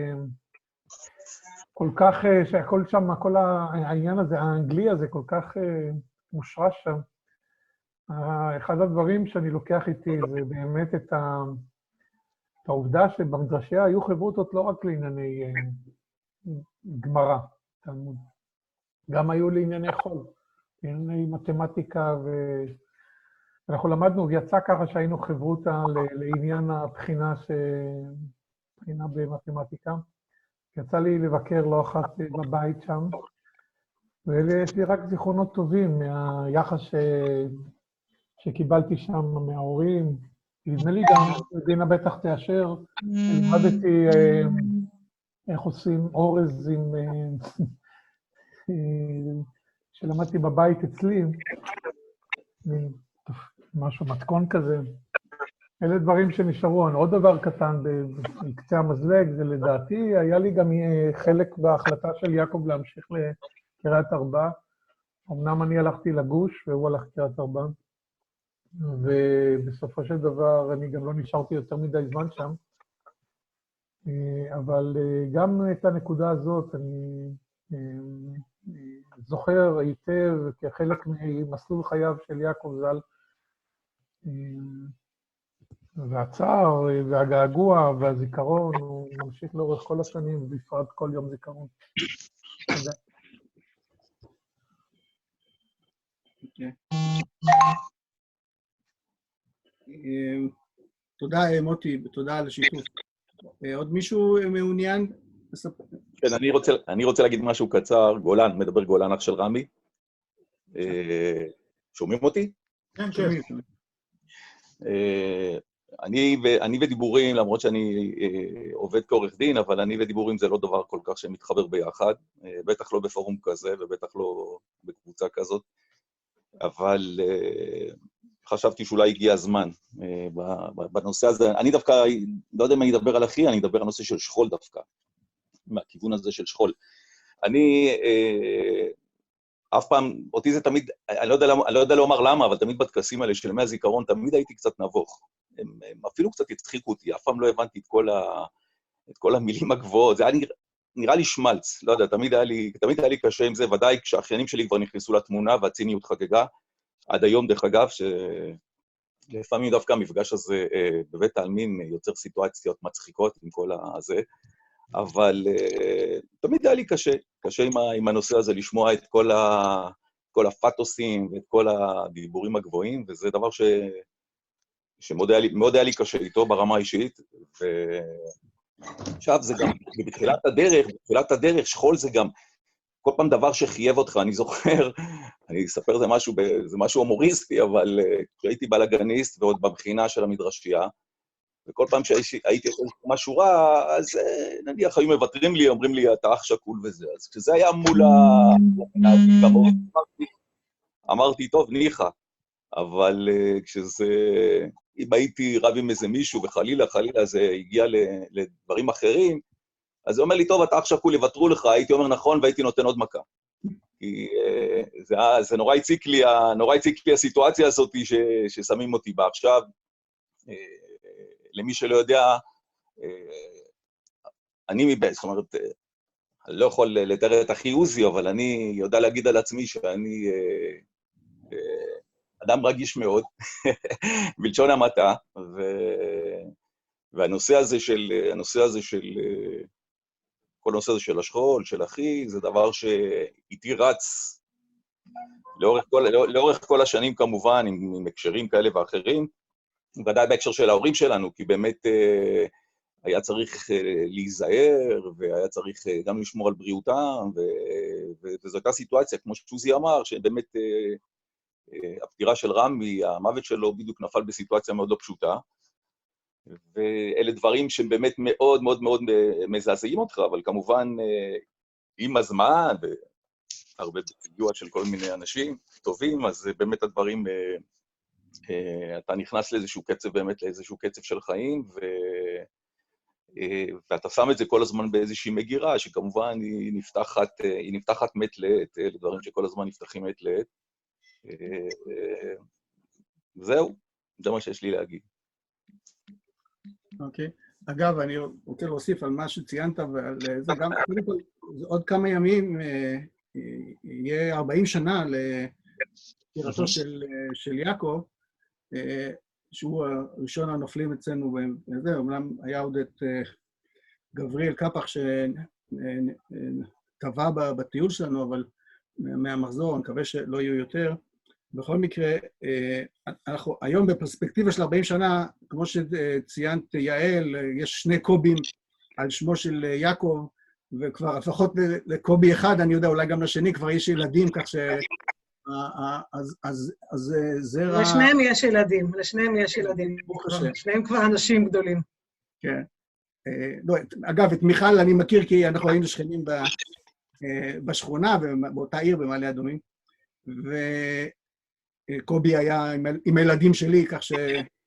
כל כך, שהכל שם, כל העניין הזה, האנגלי הזה, כל כך מושרש שם. אחד הדברים שאני לוקח איתי זה באמת את העובדה שבמדרשייה היו חברותות לא רק לענייני גמרא, תלמוד. גם היו לענייני חול, לענייני מתמטיקה אנחנו למדנו, יצא ככה שהיינו חברותה לעניין הבחינה במתמטיקה. יצא לי לבקר לא אחת בבית שם, ויש לי רק זיכרונות טובים מהיחס שקיבלתי שם מההורים. נדמה לי גם, דינה בטח תאשר, למדתי איך עושים אורז שלמדתי בבית אצלי, משהו מתכון כזה. אלה דברים שנשארו. עוד דבר קטן בקצה המזלג, זה לדעתי, היה לי גם חלק בהחלטה של יעקב להמשיך לקריית ארבע. אמנם אני הלכתי לגוש והוא הלך לקריית ארבע, ובסופו של דבר אני גם לא נשארתי יותר מדי זמן שם. אבל גם את הנקודה הזאת אני זוכר היטב כחלק ממסלול חייו של יעקב ז"ל, והצער והגעגוע והזיכרון הוא ממשיך לאורך כל השנים, בפרט כל יום זיכרון. תודה. תודה מוטי, ותודה על השיתוף. עוד מישהו מעוניין לספר? כן, אני רוצה להגיד משהו קצר. גולן, מדבר גולן אח של רמי. שומעים אותי? כן, כן. אני ודיבורים, למרות שאני עובד כעורך דין, אבל אני ודיבורים זה לא דבר כל כך שמתחבר ביחד, בטח לא בפורום כזה ובטח לא בקבוצה כזאת, אבל חשבתי שאולי הגיע הזמן בנושא הזה. אני דווקא, לא יודע אם אני אדבר על אחי, אני אדבר על נושא של שכול דווקא, מהכיוון הזה של שכול. אני אף פעם, אותי זה תמיד, אני לא יודע לומר למה, אבל תמיד בטקסים האלה של ימי הזיכרון, תמיד הייתי קצת נבוך. הם אפילו קצת הצחיקו אותי, אף פעם לא הבנתי את כל המילים הגבוהות. זה היה נראה לי שמלץ, לא יודע, תמיד היה לי קשה עם זה, ודאי כשהאחיינים שלי כבר נכנסו לתמונה והציניות חגגה, עד היום דרך אגב, שלפעמים דווקא המפגש הזה בבית העלמין יוצר סיטואציות מצחיקות עם כל הזה, אבל תמיד היה לי קשה עם הנושא הזה לשמוע את כל הפאטוסים ואת כל הדיבורים הגבוהים, וזה דבר שמאוד היה לי קשה איתו ברמה האישית, ועכשיו זה גם, בתחילת הדרך, שכול זה גם כל פעם דבר שחייב אותך. אני זוכר, אני אספר זה משהו הומוריסטי, אבל כשהייתי בלגניסט ועוד בבחינה של המדרשייה, וכל פעם שהייתי עושה משהו רע, אז נניח היו מוותרים לי, אומרים לי, אתה אח שקול וזה. אז כשזה היה מול אמרתי, טוב, ניחא. אבל כשזה, אם הייתי רב עם איזה מישהו, וחלילה זה הגיע לדברים אחרים, אז הוא אומר לי, טוב, אתה אח שקול, יוותרו לך, הייתי אומר נכון, והייתי נותן עוד מכה. כי זה נורא הציק לי הסיטואציה הזאת ששמים אותי בה. עכשיו, למי שלא יודע, זאת אומרת, אני לא יכול לתאר את אחי עוזי, אבל אני יודע להגיד על עצמי שאני אדם רגיש מאוד, בלשון המעטה, והנושא הזה של כל הנושא הזה של השכול, של אחי, זה דבר שאיתי רץ לאורך כל השנים כמובן, עם הקשרים כאלה ואחרים, ודאי בהקשר של ההורים שלנו, כי באמת היה צריך להיזהר, והיה צריך גם לשמור על בריאותם, וזו הייתה סיטואציה, כמו שוזי אמר, שבאמת הפטירה של רמי, המוות שלו בדיוק נפל בסיטואציה מאוד לא פשוטה, ואלה דברים שהם באמת מאוד מאוד מאוד מזעזעים אותך, אבל כמובן עם הזמן, והרבה בסיוע של כל מיני אנשים טובים, אז באמת הדברים, אתה נכנס לאיזשהו קצב, באמת לאיזשהו קצב של חיים, ואתה שם את זה כל הזמן באיזושהי מגירה, שכמובן היא נפתחת מת לעת, לדברים שכל הזמן נפתחים מת לעת. זהו, זה מה שיש לי להגיד. אוקיי. אגב, אני רוצה להוסיף על מה שציינת, ועל זה גם, עוד כמה ימים יהיה 40 שנה לפטירתו של יעקב, שהוא הראשון הנופלים אצלנו, וזה, אומנם היה עוד את גבריאל קפח שטבע בטיול שלנו, אבל מהמחזור, אני מקווה שלא יהיו יותר. בכל מקרה, אנחנו היום בפרספקטיבה של 40 שנה, כמו שציינת יעל, יש 2 קובים על שמו של יעקב, וכבר לפחות לקובי אחד, אני יודע, אולי גם לשני, כבר יש ילדים, כך ש... אז זרע... לשניהם יש ילדים. שניהם כבר אנשים גדולים. כן. לא, אגב, את מיכל אני מכיר, כי אנחנו היינו שכנים בשכונה, באותה עיר במעלה אדומים, וקובי היה עם הילדים שלי, כך ש...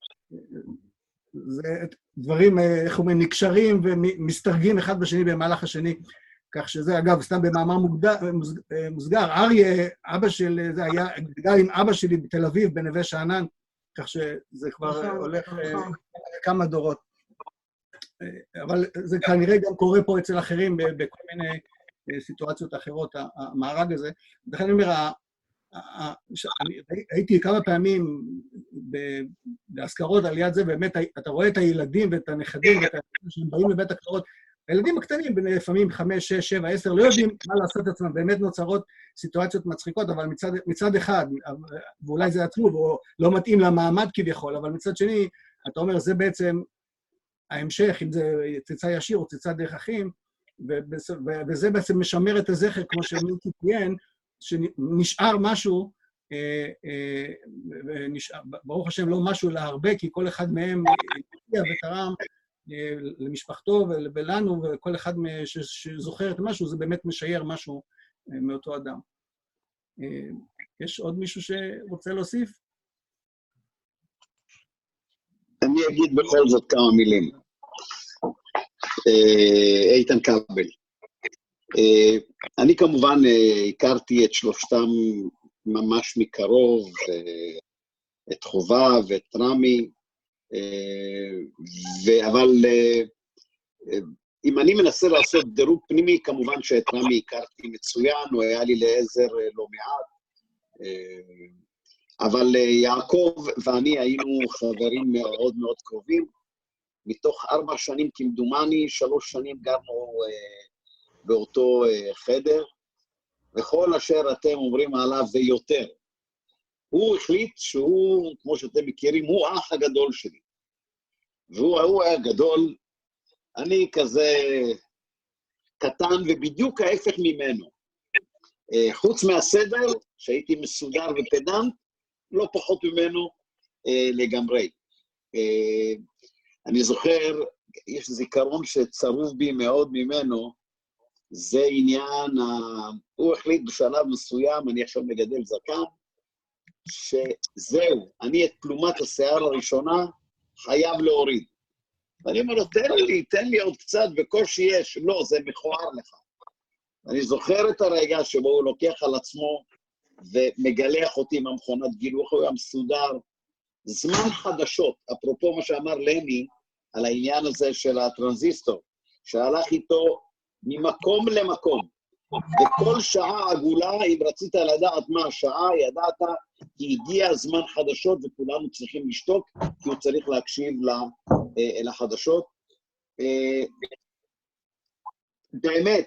זה דברים, איך אומרים, נקשרים ומסתרגים אחד בשני במהלך השני, כך שזה, אגב, סתם במאמר מוסגר, אריה, אבא של זה היה, גדל עם אבא שלי בתל אביב, בנווה שאנן, כך שזה כבר הולך כמה דורות. אבל זה כנראה גם קורה פה אצל אחרים בכל מיני סיטואציות אחרות, המארג הזה. לכן אני אומר, הייתי כמה פעמים בהזכרות על יד זה, באמת, אתה רואה את הילדים ואת הנכדים ואת הילדים שהם באים לבית הקברות, הילדים הקטנים, לפעמים 5, 6, 7, 10, לא יודעים מה לעשות את עצמם, באמת נוצרות סיטואציות מצחיקות, אבל מצד אחד, ואולי זה עצוב, או לא מתאים למעמד כביכול, אבל מצד שני, אתה אומר, זה בעצם ההמשך, אם זה צאצא ישיר או צאצא דרך אחים, וזה בעצם משמר את הזכר, כמו שמיקי ציין, שנשאר משהו, ברוך השם לא משהו אלא הרבה, כי כל אחד מהם הגיע ותרם למשפחתו ולנו, וכל אחד שזוכר את משהו, זה באמת משייר משהו מאותו אדם. יש עוד מישהו שרוצה להוסיף? אני אגיד בכל זאת כמה מילים. איתן כבל. אני כמובן הכרתי את שלושתם ממש מקרוב, את חובה ואת רמי, אבל אם אני מנסה לעשות דירוג פנימי, כמובן שאת רמי הכרתי מצוין, הוא היה לי לעזר לא מעט, אבל יעקב ואני היינו חברים מאוד מאוד קרובים, מתוך 4 שנים כמדומני, 3 שנים גרנו באותו חדר, וכל אשר אתם אומרים עליו ויותר. הוא החליט שהוא, כמו שאתם מכירים, הוא האח הגדול שלי. והוא היה גדול, אני כזה קטן ובדיוק ההפך ממנו. חוץ מהסדר, שהייתי מסודר ופדנט, לא פחות ממנו לגמרי. אני זוכר, יש זיכרון שצרוב בי מאוד ממנו, זה עניין, הוא החליט בשלב מסוים, אני עכשיו מגדל זקן, שזהו, אני את פלומת השיער הראשונה חייב להוריד. ואני אומר לו, תן לי עוד קצת, בקושי יש. לא, זה מכוער לך. אני זוכר את הרגע שבו הוא לוקח על עצמו ומגלח אותי עם המכונת גילוח, הוא היה מסודר. זמן חדשות, אפרופו מה שאמר לני, על העניין הזה של הטרנזיסטור, שהלך איתו ממקום למקום, וכל שעה עגולה, אם רצית לדעת מה השעה, ידעת כי הגיע זמן חדשות וכולנו צריכים לשתוק, כי הוא צריך להקשיב לחדשות. באמת,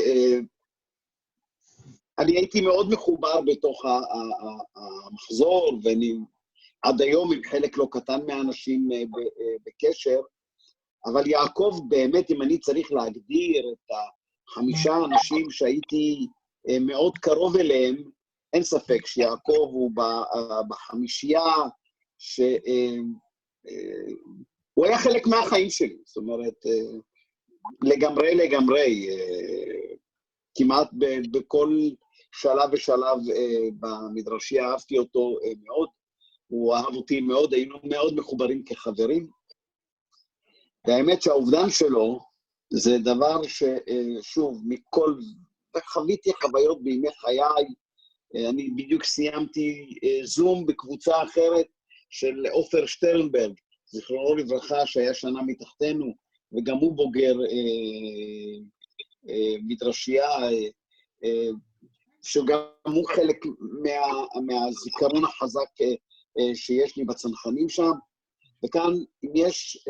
אני הייתי מאוד מחובר בתוך המחזור, ואני עד היום עם חלק לא קטן מהאנשים בקשר, אבל יעקב באמת, אם אני צריך להגדיר את 5 אנשים שהייתי מאוד קרוב אליהם, אין ספק שיעקב הוא בחמישייה, הוא היה חלק מהחיים שלי, זאת אומרת, לגמרי, כמעט בכל שלב ושלב במדרשייה אהבתי אותו מאוד, הוא אהב אותי מאוד, היינו מאוד מחוברים כחברים, והאמת שהאובדן שלו זה דבר ששוב, חוויתי חוויות בימי חיי, אני בדיוק סיימתי זום בקבוצה אחרת של עופר שטרנברג, זכרונו לברכה שהיה שנה מתחתנו, וגם הוא בוגר מדרשייה, שגם הוא חלק מהזיכרון החזק שיש לי בצנחנים שם, וכאן אם יש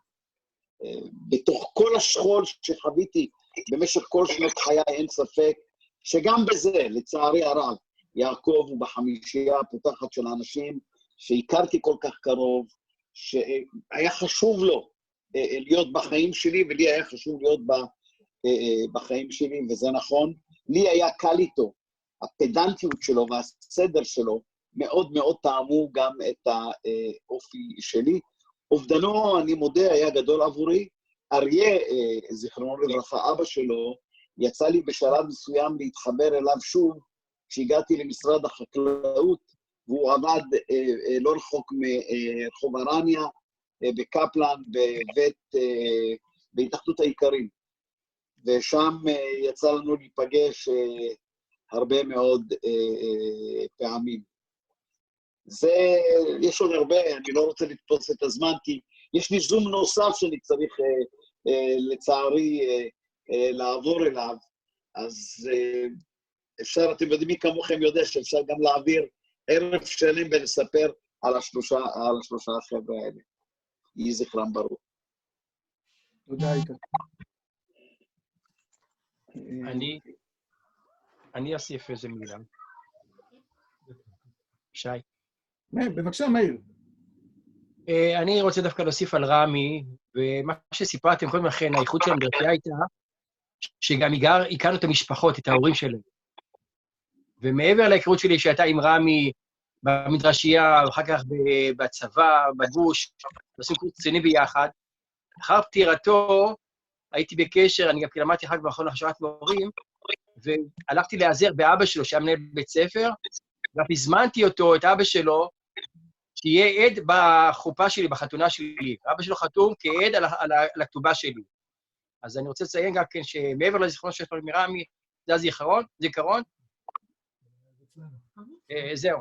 בתוך כל השכול שחוויתי במשך כל שנות חיי, אין ספק שגם בזה, לצערי הרב, יעקב הוא בחמישייה הפותחת של האנשים שהכרתי כל כך קרוב, שהיה חשוב לו להיות בחיים שלי, ולי היה חשוב להיות בחיים שלי, וזה נכון. לי היה קל איתו, הפדנטיות שלו והסדר שלו מאוד מאוד טעמו גם את האופי שלי. אובדנו, אני מודה, היה גדול עבורי. אריה, זכרונו לברכה, אבא שלו, יצא לי בשלב מסוים להתחבר אליו שוב, כשהגעתי למשרד החקלאות, והוא עבד לא רחוק מרחוב הרניה, בקפלן, בהתאחדות האיכרים. ושם יצא לנו להיפגש הרבה מאוד פעמים. יש עוד הרבה, אני לא רוצה לתפוס את הזמן, כי יש לי זום נוסף שאני צריך לצערי לעבור אליו, אז אפשר, אתם יודעים מי כמוכם יודע שאפשר גם להעביר ערב שלם ולספר על השלושה החבר'ה האלה. יהי זכרם ברוך. תודה איתה. אני אוסיף איזה מילה. שי. בבקשה, מאיר. אני רוצה דווקא להוסיף על רמי, ומה שסיפרתם קודם לכן, האיכות של המדרשייה הייתה, שגם הכרנו את המשפחות, את ההורים שלהם. ומעבר להיכרות שלי שהייתה עם רמי במדרשייה, ואחר כך בצבא, בגוש, עושים קורס קצינים ביחד, אחר פטירתו, הייתי בקשר, אני גם למדתי אחר כך במכון להכשרת מורים, והלכתי להיעזר באבא שלו, שהיה מנהל בית ספר, ואף הזמנתי אותו, את אבא שלו, שיהיה עד בחופה שלי, בחתונה שלי. אבא שלו חתום כעד על הכתובה שלי. אז אני רוצה לציין גם כן שמעבר לזיכרון שיש לו מרמי, זה הזיכרון, זהו.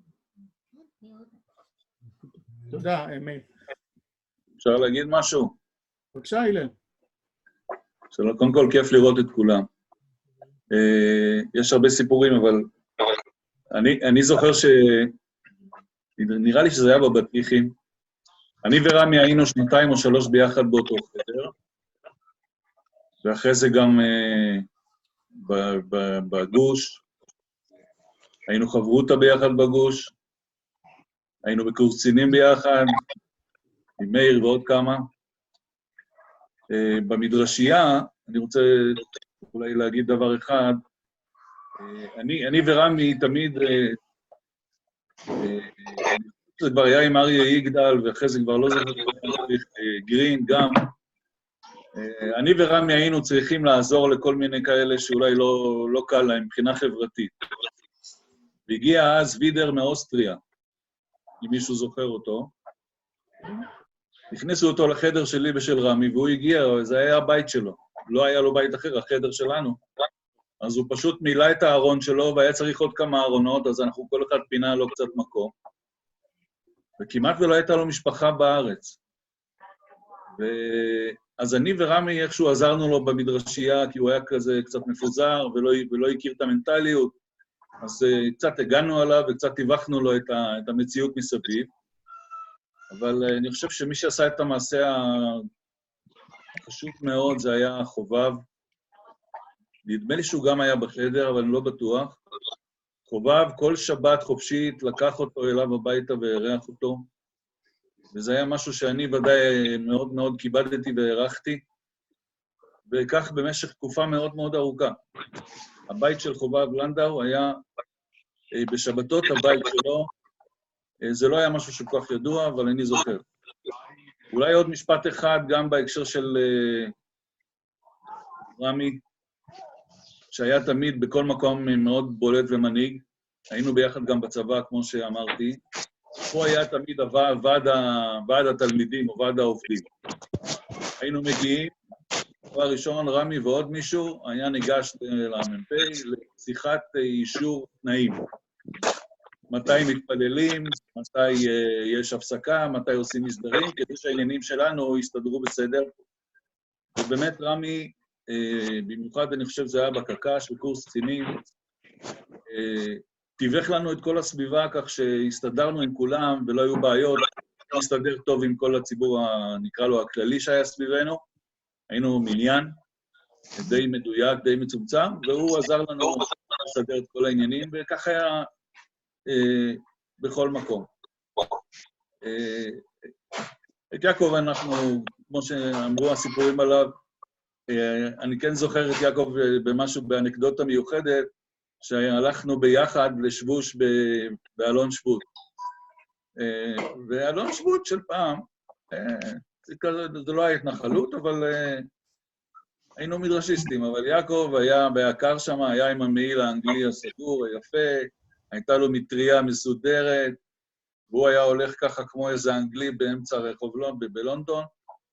תודה, מאיר. אפשר להגיד משהו? בבקשה, אילן. שלום, קודם כל כיף לראות את כולם. יש הרבה סיפורים, אבל אני זוכר נראה לי שזה היה בבטיחים. אני ורמי היינו 2 או 3 ביחד באותו חדר, ואחרי זה גם בגוש, היינו חברותא ביחד בגוש, היינו בקורס קצינים ביחד, עם מאיר ועוד כמה. במדרשייה, אני רוצה אולי להגיד דבר אחד, אני ורמי תמיד, זה כבר היה עם אריה יגדל, ואחרי זה כבר לא זוכר, צריך גרין גם. אני ורמי היינו צריכים לעזור לכל מיני כאלה שאולי לא קל להם מבחינה חברתית. והגיע אז וידר מאוסטריה, אם מישהו זוכר אותו. הכניסו אותו לחדר שלי ושל רמי, והוא הגיע, זה היה הבית שלו. לא היה לו בית אחר, החדר שלנו. אז הוא פשוט מילא את הארון שלו, והיה צריך עוד כמה ארונות, אז אנחנו כל אחד פינה לו קצת מקום. וכמעט ולא הייתה לו משפחה בארץ. אז אני ורמי איכשהו עזרנו לו במדרשייה, כי הוא היה כזה קצת מפוזר, ולא הכיר את המנטליות. אז קצת הגענו עליו, וקצת טיווחנו לו את המציאות מסביב. אבל אני חושב שמי שעשה את המעשה החשוב מאוד, זה היה חובב. נדמה לי שהוא גם היה בחדר, אבל אני לא בטוח. חובב, כל שבת חופשית, לקח אותו אליו הביתה והארח אותו. וזה היה משהו שאני ודאי מאוד מאוד כיבדתי והערכתי, וכך במשך תקופה מאוד מאוד ארוכה. הבית של חובב לנדאו היה בשבתות הבית שלו, זה לא היה משהו שכל כך ידוע, אבל אני זוכר. אולי עוד משפט אחד, גם בהקשר של רמי, שהיה תמיד בכל מקום מאוד בולט ומנהיג, היינו ביחד גם בצבא, כמו שאמרתי, הוא היה תמיד ועד התלמידים או ועד העובדים. היינו מגיעים, דבר ראשון, רמי ועוד מישהו, היה ניגש למ"פ לשיחת אישור תנאים. מתי מתפללים, מתי יש הפסקה, מתי עושים מסדרים, כדי שהעניינים שלנו יסתדרו בסדר. ובאמת רמי, במיוחד אני חושב זה היה בקק"ש, בקורס קצינים, תיווך לנו את כל הסביבה כך שהסתדרנו עם כולם ולא היו בעיות, הסתדר טוב עם כל הציבור, נקרא לו הכללי שהיה סביבנו, היינו מניין, די מדויק, די מצומצם, והוא עזר לנו לסדר את כל העניינים, וכך היה בכל מקום. את יעקב אנחנו, כמו שאמרו הסיפורים עליו, אני כן זוכר את יעקב במשהו, באנקדוטה מיוחדת, שהלכנו ביחד לשבוש באלון שבות. ואלון שבות של פעם, זה לא היה התנחלות, אבל היינו מדרשיסטים, אבל יעקב היה בהקר שם, היה עם המעיל האנגלי הסגור, היפה, הייתה לו מטריה מסודרת, והוא היה הולך ככה כמו איזה אנגלי באמצע רחוב בלונדון,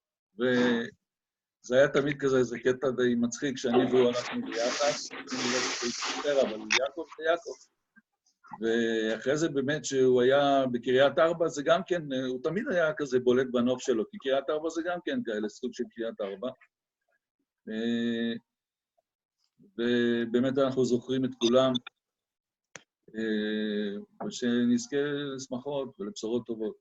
וזה היה תמיד כזה, איזה קטע די מצחיק, שאני והוא הלכנו ביחד, אבל יעקב זה יעקב. ואחרי זה באמת שהוא היה בקריית ארבע, זה גם כן, הוא תמיד היה כזה בולט בנוף שלו, כי קריית ארבע זה גם כן כאלה, סוג של קריית ארבע. ובאמת אנחנו זוכרים את כולם, ושנזכה לשמחות ולבשורות טובות.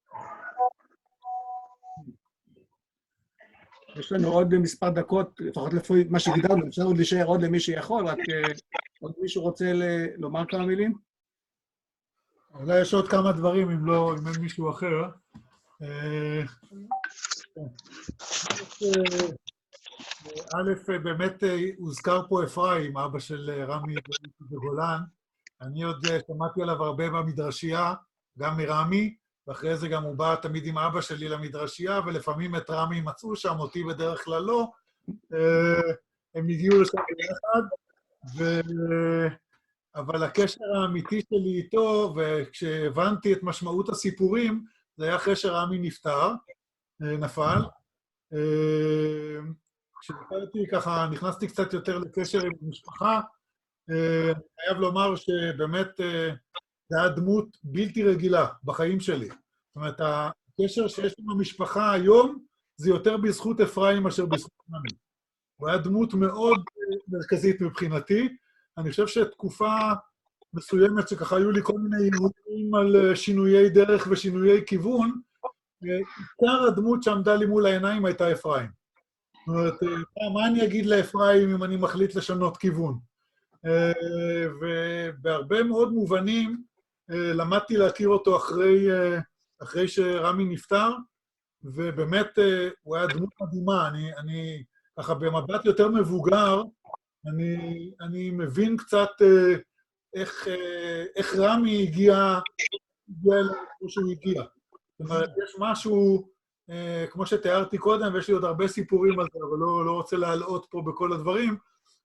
יש לנו עוד מספר דקות, לפחות לפי מה שגידרנו, אפשר עוד להישאר עוד למי שיכול, רק עוד מישהו רוצה לומר כמה מילים? אולי יש עוד כמה דברים, אם אין מישהו אחר. א', באמת הוזכר פה אפרים, אבא של רמי וגולן. אני עוד שמעתי עליו הרבה במדרשייה, גם מרמי, ואחרי זה גם הוא בא תמיד עם אבא שלי למדרשייה, ולפעמים את רמי מצאו שם, אותי בדרך כלל לא. הם הגיעו לשם ביחד, אבל הקשר האמיתי שלי איתו, וכשהבנתי את משמעות הסיפורים, זה היה אחרי שרמי נפל. כשנפלתי ככה, נכנסתי קצת יותר לקשר עם המשפחה, אני חייב לומר שבאמת זה היה דמות בלתי רגילה בחיים שלי. זאת אומרת, הקשר שיש עם המשפחה היום, זה יותר בזכות אפרים מאשר בזכות רמי. הוא היה דמות מאוד מרכזית מבחינתי. אני חושב שתקופה מסוימת שככה היו לי כל מיני אירועים על שינויי דרך ושינויי כיוון, עיקר הדמות שעמדה לי מול העיניים הייתה אפרים. זאת אומרת, מה אני אגיד לאפרים אם אני מחליט לשנות כיוון? ובהרבה מאוד מובנים למדתי להכיר אותו אחרי שרמי נפטר, ובאמת הוא היה דמות מדהימה. אני ככה במבט יותר מבוגר, אני מבין קצת איך רמי הגיע אליו שהוא הגיע. זאת אומרת, יש משהו כמו שתיארתי קודם, ויש לי עוד הרבה סיפורים על זה, אבל לא רוצה להלאות פה בכל הדברים,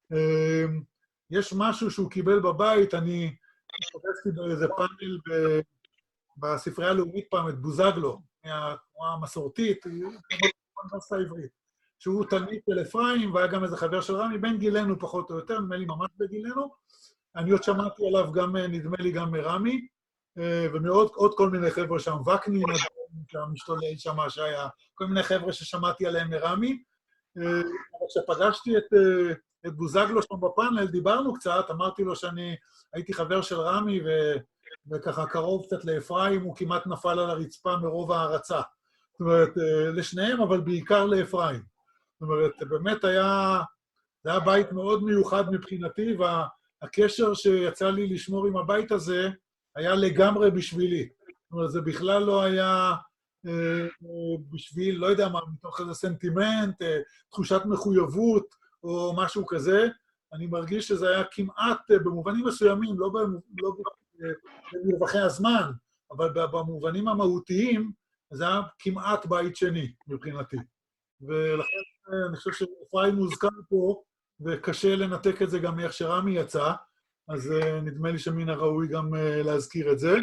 יש משהו שהוא קיבל בבית, אני חפשתי באיזה פאנל בספרייה הלאומית פעם, את בוזגלו, מהתנועה המסורתית, באוניברסיטה העברית, שהוא תלמיד של אפרים, והיה גם איזה חבר של רמי, בין גילנו פחות או יותר, נדמה לי ממש בגילנו, אני עוד שמעתי עליו גם, נדמה לי גם מרמי, ומעוד כל מיני חבר'ה שם, וקנין, המשתולל שם, שהיה כל מיני חבר'ה ששמעתי עליהם מרמי, אבל כשפגשתי את בוזגלו שם בפאנל, דיברנו קצת, אמרתי לו שאני הייתי חבר של רמי, וככה קרוב קצת לאפרים, הוא כמעט נפל על הרצפה מרוב ההרצה. זאת אומרת, לשניהם, אבל בעיקר לאפרים. זאת אומרת, באמת זה היה בית מאוד מיוחד מבחינתי, והקשר שיצא לי לשמור עם הבית הזה היה לגמרי בשבילי. זאת אומרת, זה בכלל לא היה בשביל, לא יודע מה, מתוך איזה סנטימנט, תחושת מחויבות או משהו כזה. אני מרגיש שזה היה כמעט, במובנים מסוימים, לא במרווחי הזמן, אבל במובנים המהותיים, זה היה כמעט בית שני מבחינתי. ולכן אני חושב שאפרים מוזכר פה, וקשה לנתק את זה גם מאיך שרמי יצא, אז נדמה לי שמן הראוי גם להזכיר את זה.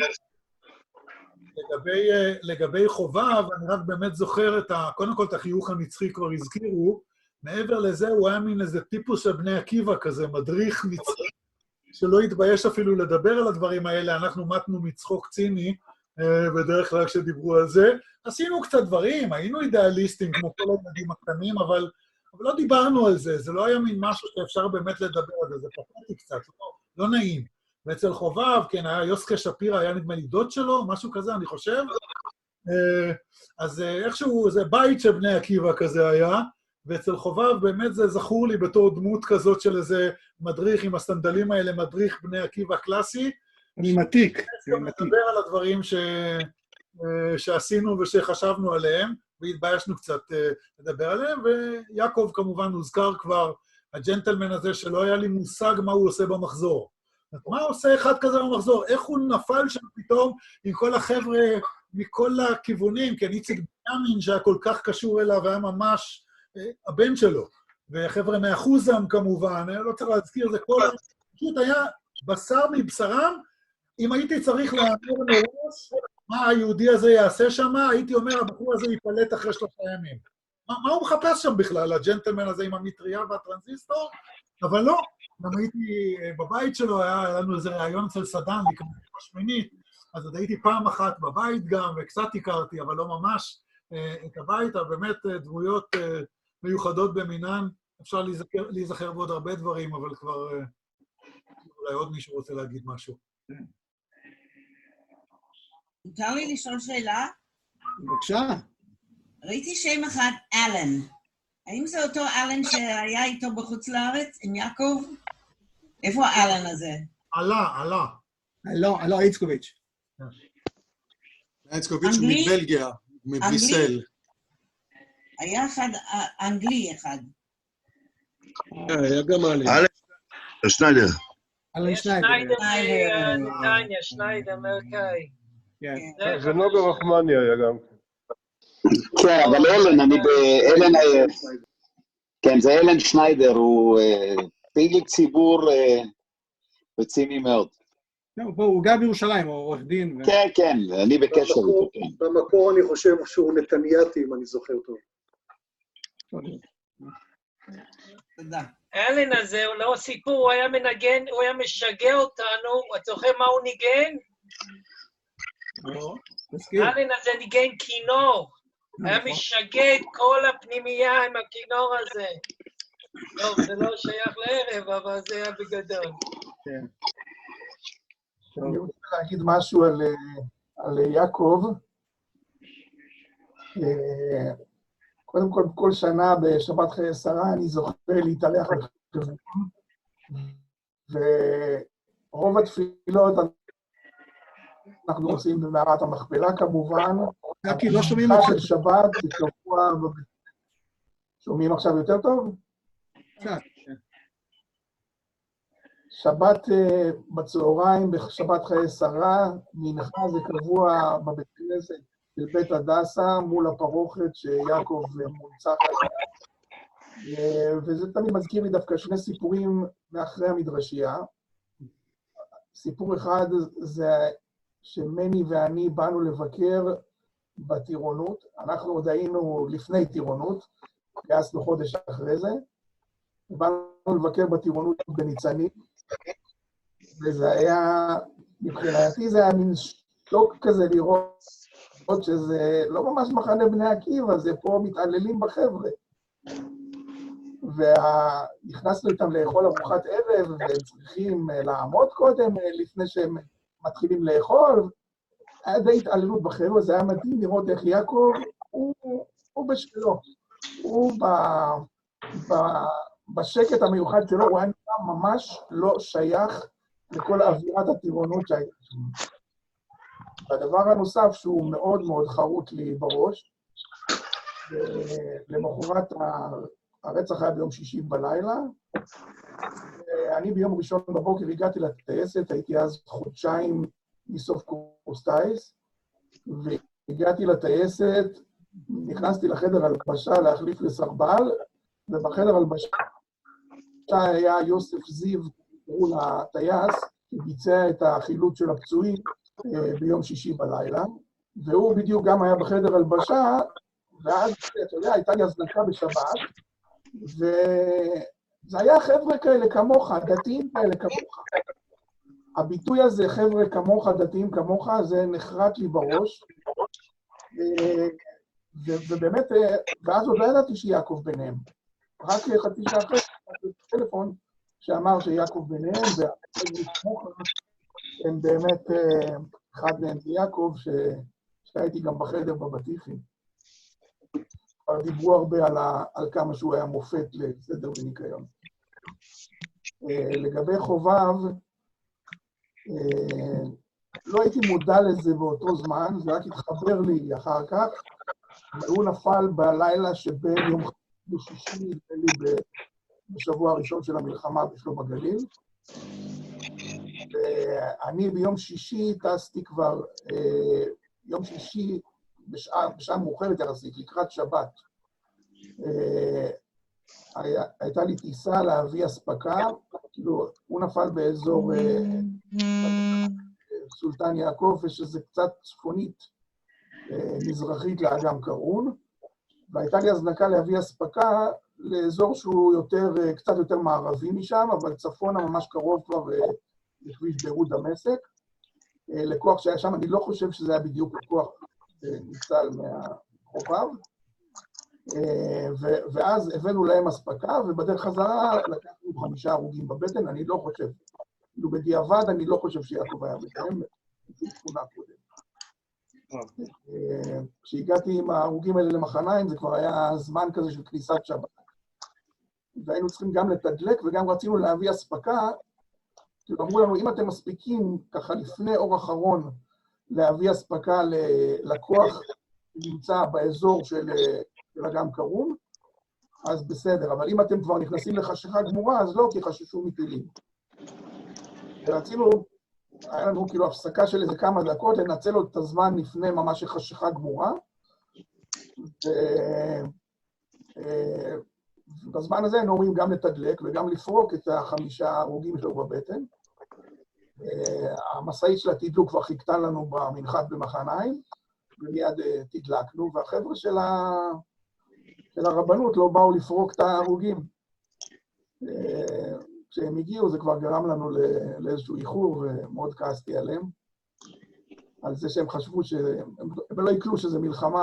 לגבי חובב, אני רק באמת זוכר קודם כל את החיוך הנצחי כבר הזכירו, מעבר לזה הוא היה מין איזה טיפוס של בני עקיבא כזה, מדריך נצחי, שלא התבייש אפילו לדבר על הדברים האלה, אנחנו מתנו מצחוק ציני, בדרך כלל כשדיברו על זה. עשינו קצת דברים, היינו אידיאליסטים כמו כל הילדים הקטנים, אבל לא דיברנו על זה, זה לא היה מין משהו שאפשר באמת לדבר על זה, זה פחדתי קצת, לא נעים. ואצל חובב, כן, היה יוסקה שפירא, היה נדמה לי דוד שלו, משהו כזה, אני חושב. אז איכשהו, זה בית של בני עקיבא כזה היה, ואצל חובב באמת זה זכור לי בתור דמות כזאת של איזה מדריך עם הסנדלים האלה, מדריך בני עקיבא קלאסי. אני מתיק. נדבר על הדברים שעשינו ושחשבנו עליהם, והתביישנו קצת לדבר עליהם, ויעקב כמובן הוזכר כבר, הג'נטלמן הזה שלא היה לי מושג מה הוא עושה במחזור. מה עושה אחד כזה במחזור? איך הוא נפל שם פתאום עם כל החבר'ה מכל הכיוונים, כי איציק בנימין שהיה כל כך קשור אליו, היה ממש הבן שלו, וחבר'ה מאחוזם כמובן, לא צריך להזכיר, זה כל... פשוט היה בשר מבשרם, אם הייתי צריך להאמר מראש מה היהודי הזה יעשה שם, הייתי אומר, הבחור הזה ייפלט אחרי 3 ימים. מה הוא מחפש שם בכלל, הג'נטלמן הזה עם המטריה והטרנזיסטור? אבל לא, גם הייתי בבית שלו, היה לנו איזה רעיון אצל סדן, לקראת השמינית, אז עוד הייתי פעם אחת בבית גם, וקצת הכרתי, אבל לא ממש את הבית, אבל באמת דמויות מיוחדות במינן, אפשר להיזכר בעוד הרבה דברים, אבל כבר אולי עוד מישהו רוצה להגיד משהו. מותר לי לשאול שאלה? בבקשה. ראיתי שם אחד, אלן. האם זה אותו אלן שהיה איתו בחוץ לארץ, עם יעקב? איפה האלן הזה? עלה איצקוביץ'. איצקוביץ' מבלגיה, מבריסל. היה אחד, אנגלי אחד. היה גם אלן. שניידר. אלן שניידר. שניידר מנתניה, שניידר אמריקאי. זה נוגה רחמני היה גם. כן, אבל אלן, אני באלן... כן, זה אלן שניידר, הוא פעיל ציבור רציני מאוד. הוא גר בירושלים, הוא עורך דין. כן, כן, אני בקשר איתו, כן. במקור אני חושב שהוא נתנייתי, אם אני זוכר טוב. תודה. אלן הזה, הוא לא סיפור, הוא היה מנגן, הוא היה משגע אותנו, אתה זוכר מה הוא ניגן? אלן הזה ניגן כינור, היה משגע את כל הפנימייה עם הכינור הזה. טוב, זה לא שייך לערב, אבל זה היה בגדול. אני רוצה להגיד משהו על יעקב. קודם כל, כל שנה בשבת חיי שרה אני זוכה להתהלך בחברון, ורוב התפילות אנחנו עושים במערת המכפלה כמובן. כי לא שומעים את של שבת, זה קבוע... שומעים עכשיו יותר טוב? כן. שבת בצהריים, בשבת חיי שרה, מנחה זה קבוע בבית כנסת של בית הדסה מול הפרוכת שיעקב מונצח עליה. וזה תמיד מזכיר לי דווקא שני סיפורים מאחרי המדרשייה. סיפור אחד זה שמני ואני באנו לבקר בטירונות, אנחנו עוד היינו לפני טירונות, גייסנו חודש אחרי זה, באנו לבקר בטירונות בניצנים, וזה היה, מבחינתי זה היה מין שוק כזה לראות שזה לא ממש מחנה בני עקיבא, זה פה מתעללים בחבר'ה. ונכנסנו איתם לאכול ארוחת ערב, והם צריכים לעמוד קודם לפני שהם מתחילים לאכול. היה די התעללות בחבר'ה, זה היה מדהים לראות איך יעקב, הוא בשלו. הוא בשקט המיוחד שלו, הוא היה נראה ממש לא שייך לכל אווירת הטירונות שהייתה שם. והדבר הנוסף שהוא מאוד מאוד חרוט לי בראש, למחרת הרצח היה ביום שישי בלילה, אני ביום ראשון בבוקר הגעתי לטייסת, הייתי אז חודשיים מסוף קורס טייס, והגעתי לטייסת, נכנסתי לחדר הלבשה להחליף לסרבל, ובחדר הלבשה היה יוסף זיו, קראו לטייס, שביצע את החילוץ של הפצועים ביום שישי בלילה, והוא בדיוק גם היה בחדר הלבשה, ואז, אתה יודע, הייתה לי הזנקה בשבת, וזה היה חבר'ה כאלה כמוך, דתיים כאלה כמוך. הביטוי הזה, חבר'ה כמוך, דתיים כמוך, זה נחרט לי בראש, ובאמת, ואז עוד לא ידעתי שיעקב ביניהם. רק חצי שעה אחרי, טלפון שאמר שיעקב ביניהם, והחבר'ה כמוך, הם באמת, אחד מהם זה יעקב, שהייתי גם בחדר בבטיחים. דיברו הרבה על כמה שהוא היה מופת לסדר וניקיון. לגבי חובב, לא הייתי מודע לזה באותו זמן, זה רק התחבר לי אחר כך, והוא נפל בלילה שבין יום שישי, נדמה לי בשבוע הראשון של המלחמה בשלום הגליל, ואני ביום שישי טסתי כבר, יום שישי, בשעה מאוחרת יחסית, לקראת שבת. הייתה לי טיסה להביא אספקה, כאילו, הוא נפל באזור סולטן יעקב, ושזה קצת צפונית, מזרחית לאגם קרון, והייתה לי הזנקה להביא אספקה לאזור שהוא קצת יותר מערבי משם, אבל צפונה ממש קרוב כבר לכביש ביירות דמשק. לכוח שהיה שם, אני לא חושב שזה היה בדיוק לכוח ניצל מהחובב, ואז הבאנו להם אספקה, ובדרך חזרה לקחנו 5 הרוגים בבטן, אני לא חושב, כאילו בדיעבד אני לא חושב שיעקב היה בטן, זו תכונה קודם. כשהגעתי עם ההרוגים האלה למחניים, זה כבר היה זמן כזה של כניסת שבת. והיינו צריכים גם לתדלק, וגם רצינו להביא אספקה, כאילו אמרו לנו, אם אתם מספיקים ככה לפני אור אחרון, להביא אספקה ללקוח שנמצא באזור של אגם קרון, אז בסדר, אבל אם אתם כבר נכנסים לחשיכה גמורה, אז לא, כי חששו מטילים. ורצינו, היה לנו כאילו הפסקה של איזה כמה דקות, לנצל עוד את הזמן לפני ממש חשיכה גמורה, ובזמן הזה היינו אומרים גם לתדלק וגם לפרוק את 5 הרוגים שלו בבטן. המסעית של התדלוק כבר חיכתה לנו במנחת במחניים, ומיד תדלקנו, והחבר'ה של הרבנות לא באו לפרוק את ההרוגים. כשהם הגיעו זה כבר גרם לנו לאיזשהו איחור, ומאוד כעסתי עליהם, על זה שהם חשבו שהם לא יקלו שזה מלחמה,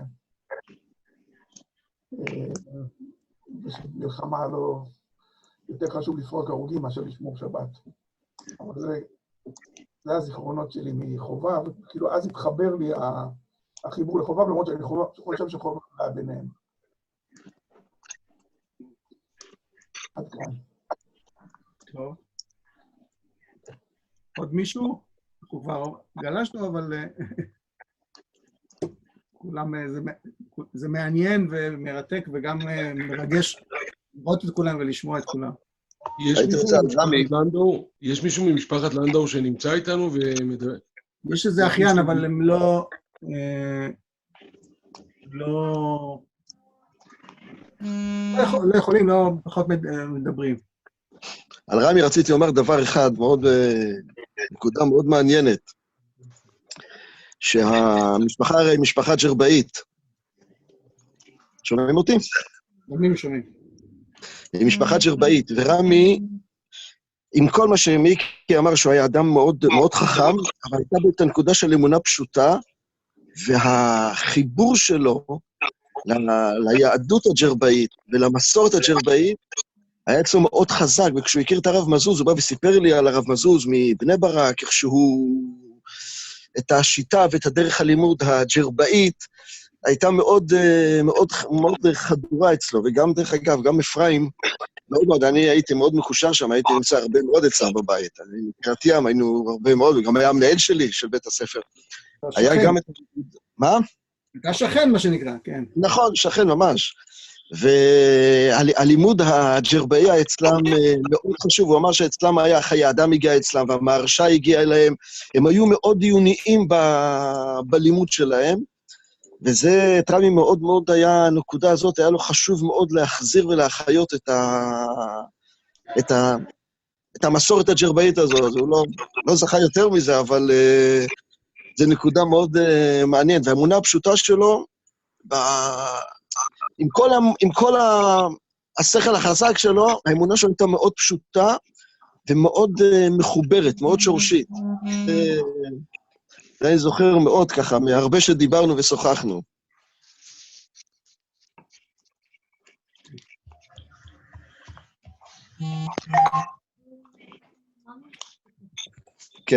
ושמלחמה לא יותר חשוב לפרוק הרוגים מאשר לשמור שבת. אבל זה הזיכרונות שלי מחובב, כאילו אז התחבר לי החיבור לחובב, למרות שאני חושב שחובב היה ביניהם. עד כאן. טוב. עוד מישהו? אנחנו כבר גלשנו, אבל כולם, זה מעניין ומרתק וגם מרגש לראות את כולם ולשמוע את כולם. יש מישהו ממשפחת לנדאו שנמצא איתנו ומדבר? יש איזה אחיין, אבל הם לא... לא יכולים, פחות מדברים. על רמי רציתי לומר דבר אחד, נקודה מאוד מעניינת, שהמשפחה הרי משפחה ג'רבאית. שומעים אותי? שומעים. היא משפחה ג'רבאית, ורמי, עם כל מה שמיקי אמר שהוא היה אדם מאוד, מאוד חכם, אבל הייתה בו את הנקודה של אמונה פשוטה, והחיבור שלו ליהדות הג'רבאית ולמסורת הג'רבאית, היה אצלו מאוד חזק, וכשהוא הכיר את הרב מזוז, הוא בא וסיפר לי על הרב מזוז מבני ברק, איך שהוא, את השיטה ואת הדרך הלימוד הג'רבאית, הייתה מאוד, מאוד, מאוד חדורה אצלו, וגם דרך אגב, גם אפרים, מאוד מאוד, אני הייתי מאוד מקושר שם, הייתי נמצא הרבה מאוד אצלם בבית, אני מקריית ים, היינו הרבה מאוד, וגם היה המנהל שלי, של בית הספר. היה גם את... מה? אתה שכן, מה שנקרא, כן. נכון, שכן ממש. והלימוד הג'רבאי אצלם מאוד חשוב, הוא אמר שאצלם היה חיי אדם הגיע אצלם, והמהרש"א הגיע אליהם, הם היו מאוד דיוניים בלימוד שלהם, וזה, את רמי מאוד מאוד היה, הנקודה הזאת, היה לו חשוב מאוד להחזיר ולהחיות את המסורת הג'רבאית הזאת, הוא לא זכה יותר מזה, אבל זה נקודה מאוד מעניינת, והאמונה הפשוטה שלו, עם כל השכל החזק שלו, האמונה שלו הייתה מאוד פשוטה, ומאוד מחוברת, מאוד שורשית. אני זוכר מאוד ככה, מהרבה שדיברנו ושוחחנו. כן.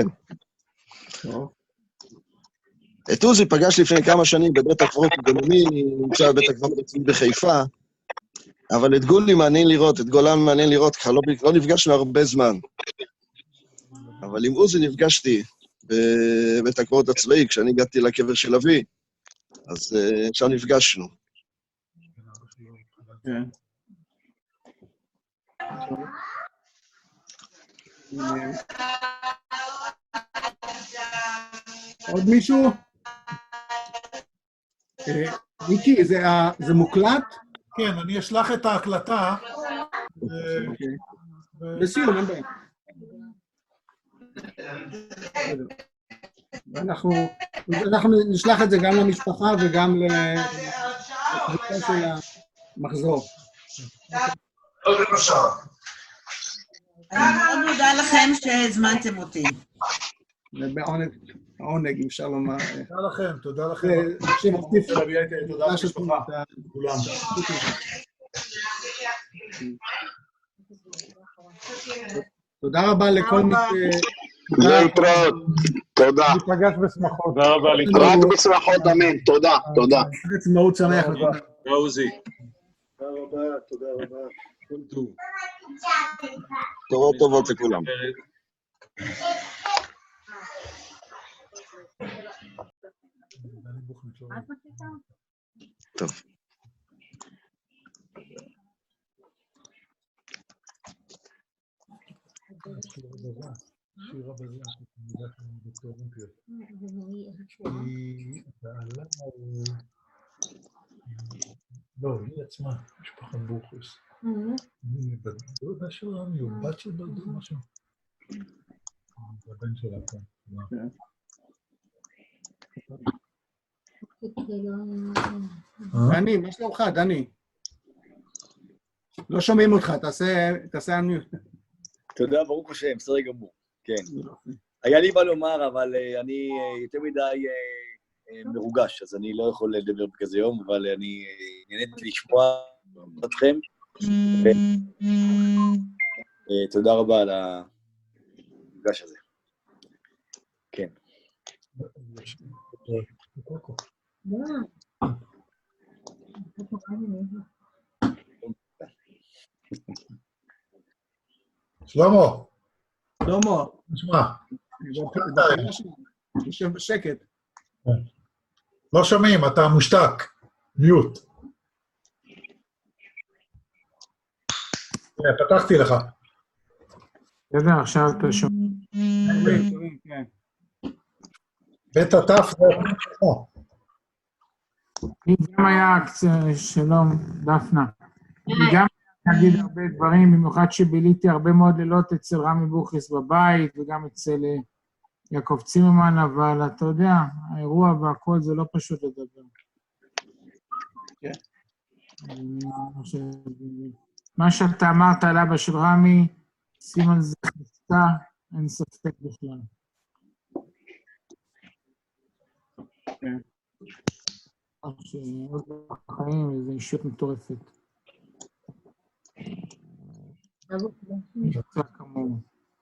את עוזי פגש לפני כמה שנים בבית הקברות, גם אני נמצא בבית הקברות אצלי בחיפה, אבל את גולי מעניין לראות, את גולן מעניין לראות, ככה לא נפגשנו הרבה זמן. אבל עם עוזי נפגשתי בבית הקברות הצבאי, כשאני הגעתי לקבר של אבי, אז שם נפגשנו. כן. עוד מישהו? מיקי, זה מוקלט? כן, אני אשלח את ההקלטה. בסיום, אין בעיה. אנחנו נשלח את זה גם למשפחה וגם לקבוצה של המחזור. אני מאוד מודה לכם שהזמנתם אותי. בעונג, אם אפשר לומר. תודה לכם, תודה לכם. תודה למשפחה, כולם. תודה רבה לכל מי להתראות, תודה. נפגש בשמחות. תודה רבה, להתראות. רק בשמחות, אמן, תודה, תודה. מאוד שמח לכולם. תודה עוזי. תודה רבה, תודה רבה. כל טוב. תורות טובות לכולם. טוב. שירה בזה, דוקטור אונקר. היא בעלה הוא... לא, היא עצמה, משפחת בורחוס. היא בדודה שלה, היא בת של דודה, משהו. זה הבן שלה, כן. דני, מה שלומך, דני? לא שומעים אותך, תעשה אנמיוט. תודה, ברוך השם, בסדר גמור, כן. היה לי מה לומר, אבל אני יותר מדי מרוגש, אז אני לא יכול לדבר בכזה יום, אבל אני נהניתי לשמוע אתכם. תודה רבה על המפגש הזה. כן. שלמה. שלמה. נשמע. יושב בשקט. לא שומעים, אתה מושתק. מיוט. פתחתי לך. יודע, עכשיו אתה שומע. בית הטף זה... לי גם היה, שלום, דפנה. אני גם אגיד הרבה דברים, במיוחד שביליתי הרבה מאוד לילות אצל רמי בוכריס בבית, וגם אצל יעקב צימרמן, אבל אתה יודע, האירוע והכל זה לא פשוט לדבר. מה שאתה אמרת על אבא של רמי, שים על זה חזקה, אין ספק בכלל. שעוד בחיים, איזו אישות מטורפת. נמצא כמוהו.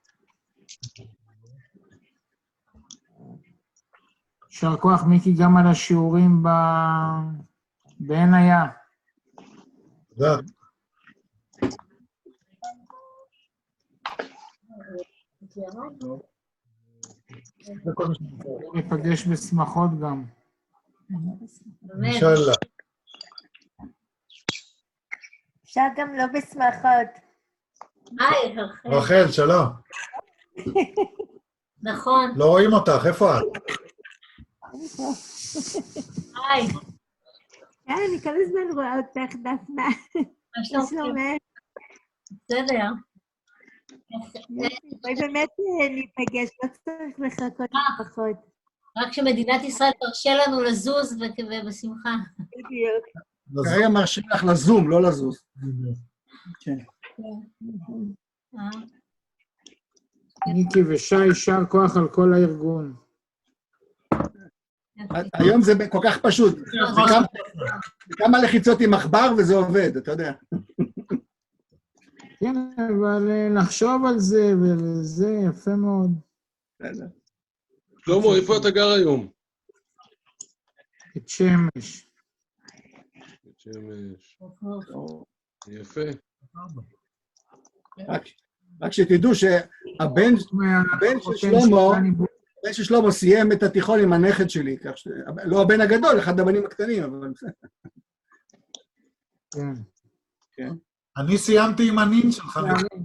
יישר כוח, מיקי, גם על השיעורים בעין היה. תודה. ניפגש בשמחות גם. אינשאללה. אפשר גם לא בשמחות. היי, רחל, שלום. נכון. לא רואים אותך, איפה את? היי. אני כל הזמן רואה אותך, דפנה. מה שלומך? בסדר. בואי באמת ניפגש, לא צריך לחכות לפחות. רק שמדינת ישראל תרשה לנו לזוז ובשמחה. בדיוק. כרגע מרשים לך לזום, לא לזוז. כן. מיקי ושי, יישר כוח על כל הארגון. היום זה כל כך פשוט. זה כמה לחיצות עם עכבר וזה עובד, אתה יודע. כן, אבל לחשוב על זה וזה יפה מאוד. שלמה, איפה אתה גר היום? את שמש. את שמש. יפה. רק שתדעו שהבן של שלמה סיים את התיכון עם הנכד שלי, כך ש... לא הבן הגדול, אחד הבנים הקטנים, אבל... כן. אני סיימתי עם הנין שלך.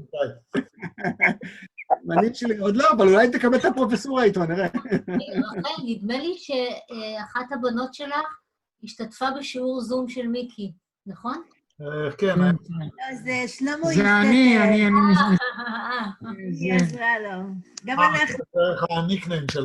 הנין שלי עוד לא, אבל אולי תקבל את הפרופסורה איתו, נראה. רחל, נדמה לי שאחת הבנות שלך השתתפה בשיעור זום של מיקי, נכון? כן. אז שלמה השתתף. זה אני. היא עזרה לו. גם אנחנו. זה דרך הניקניים שלו.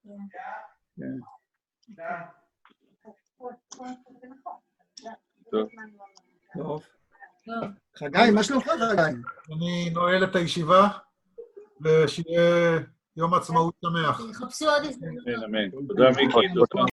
טוב. חגי, מה שלומך, חגי? אני נועל את הישיבה, ושיהיה יום עצמאות שמח. תחפשו עוד הזדמנות. אמן. תודה, מיקי.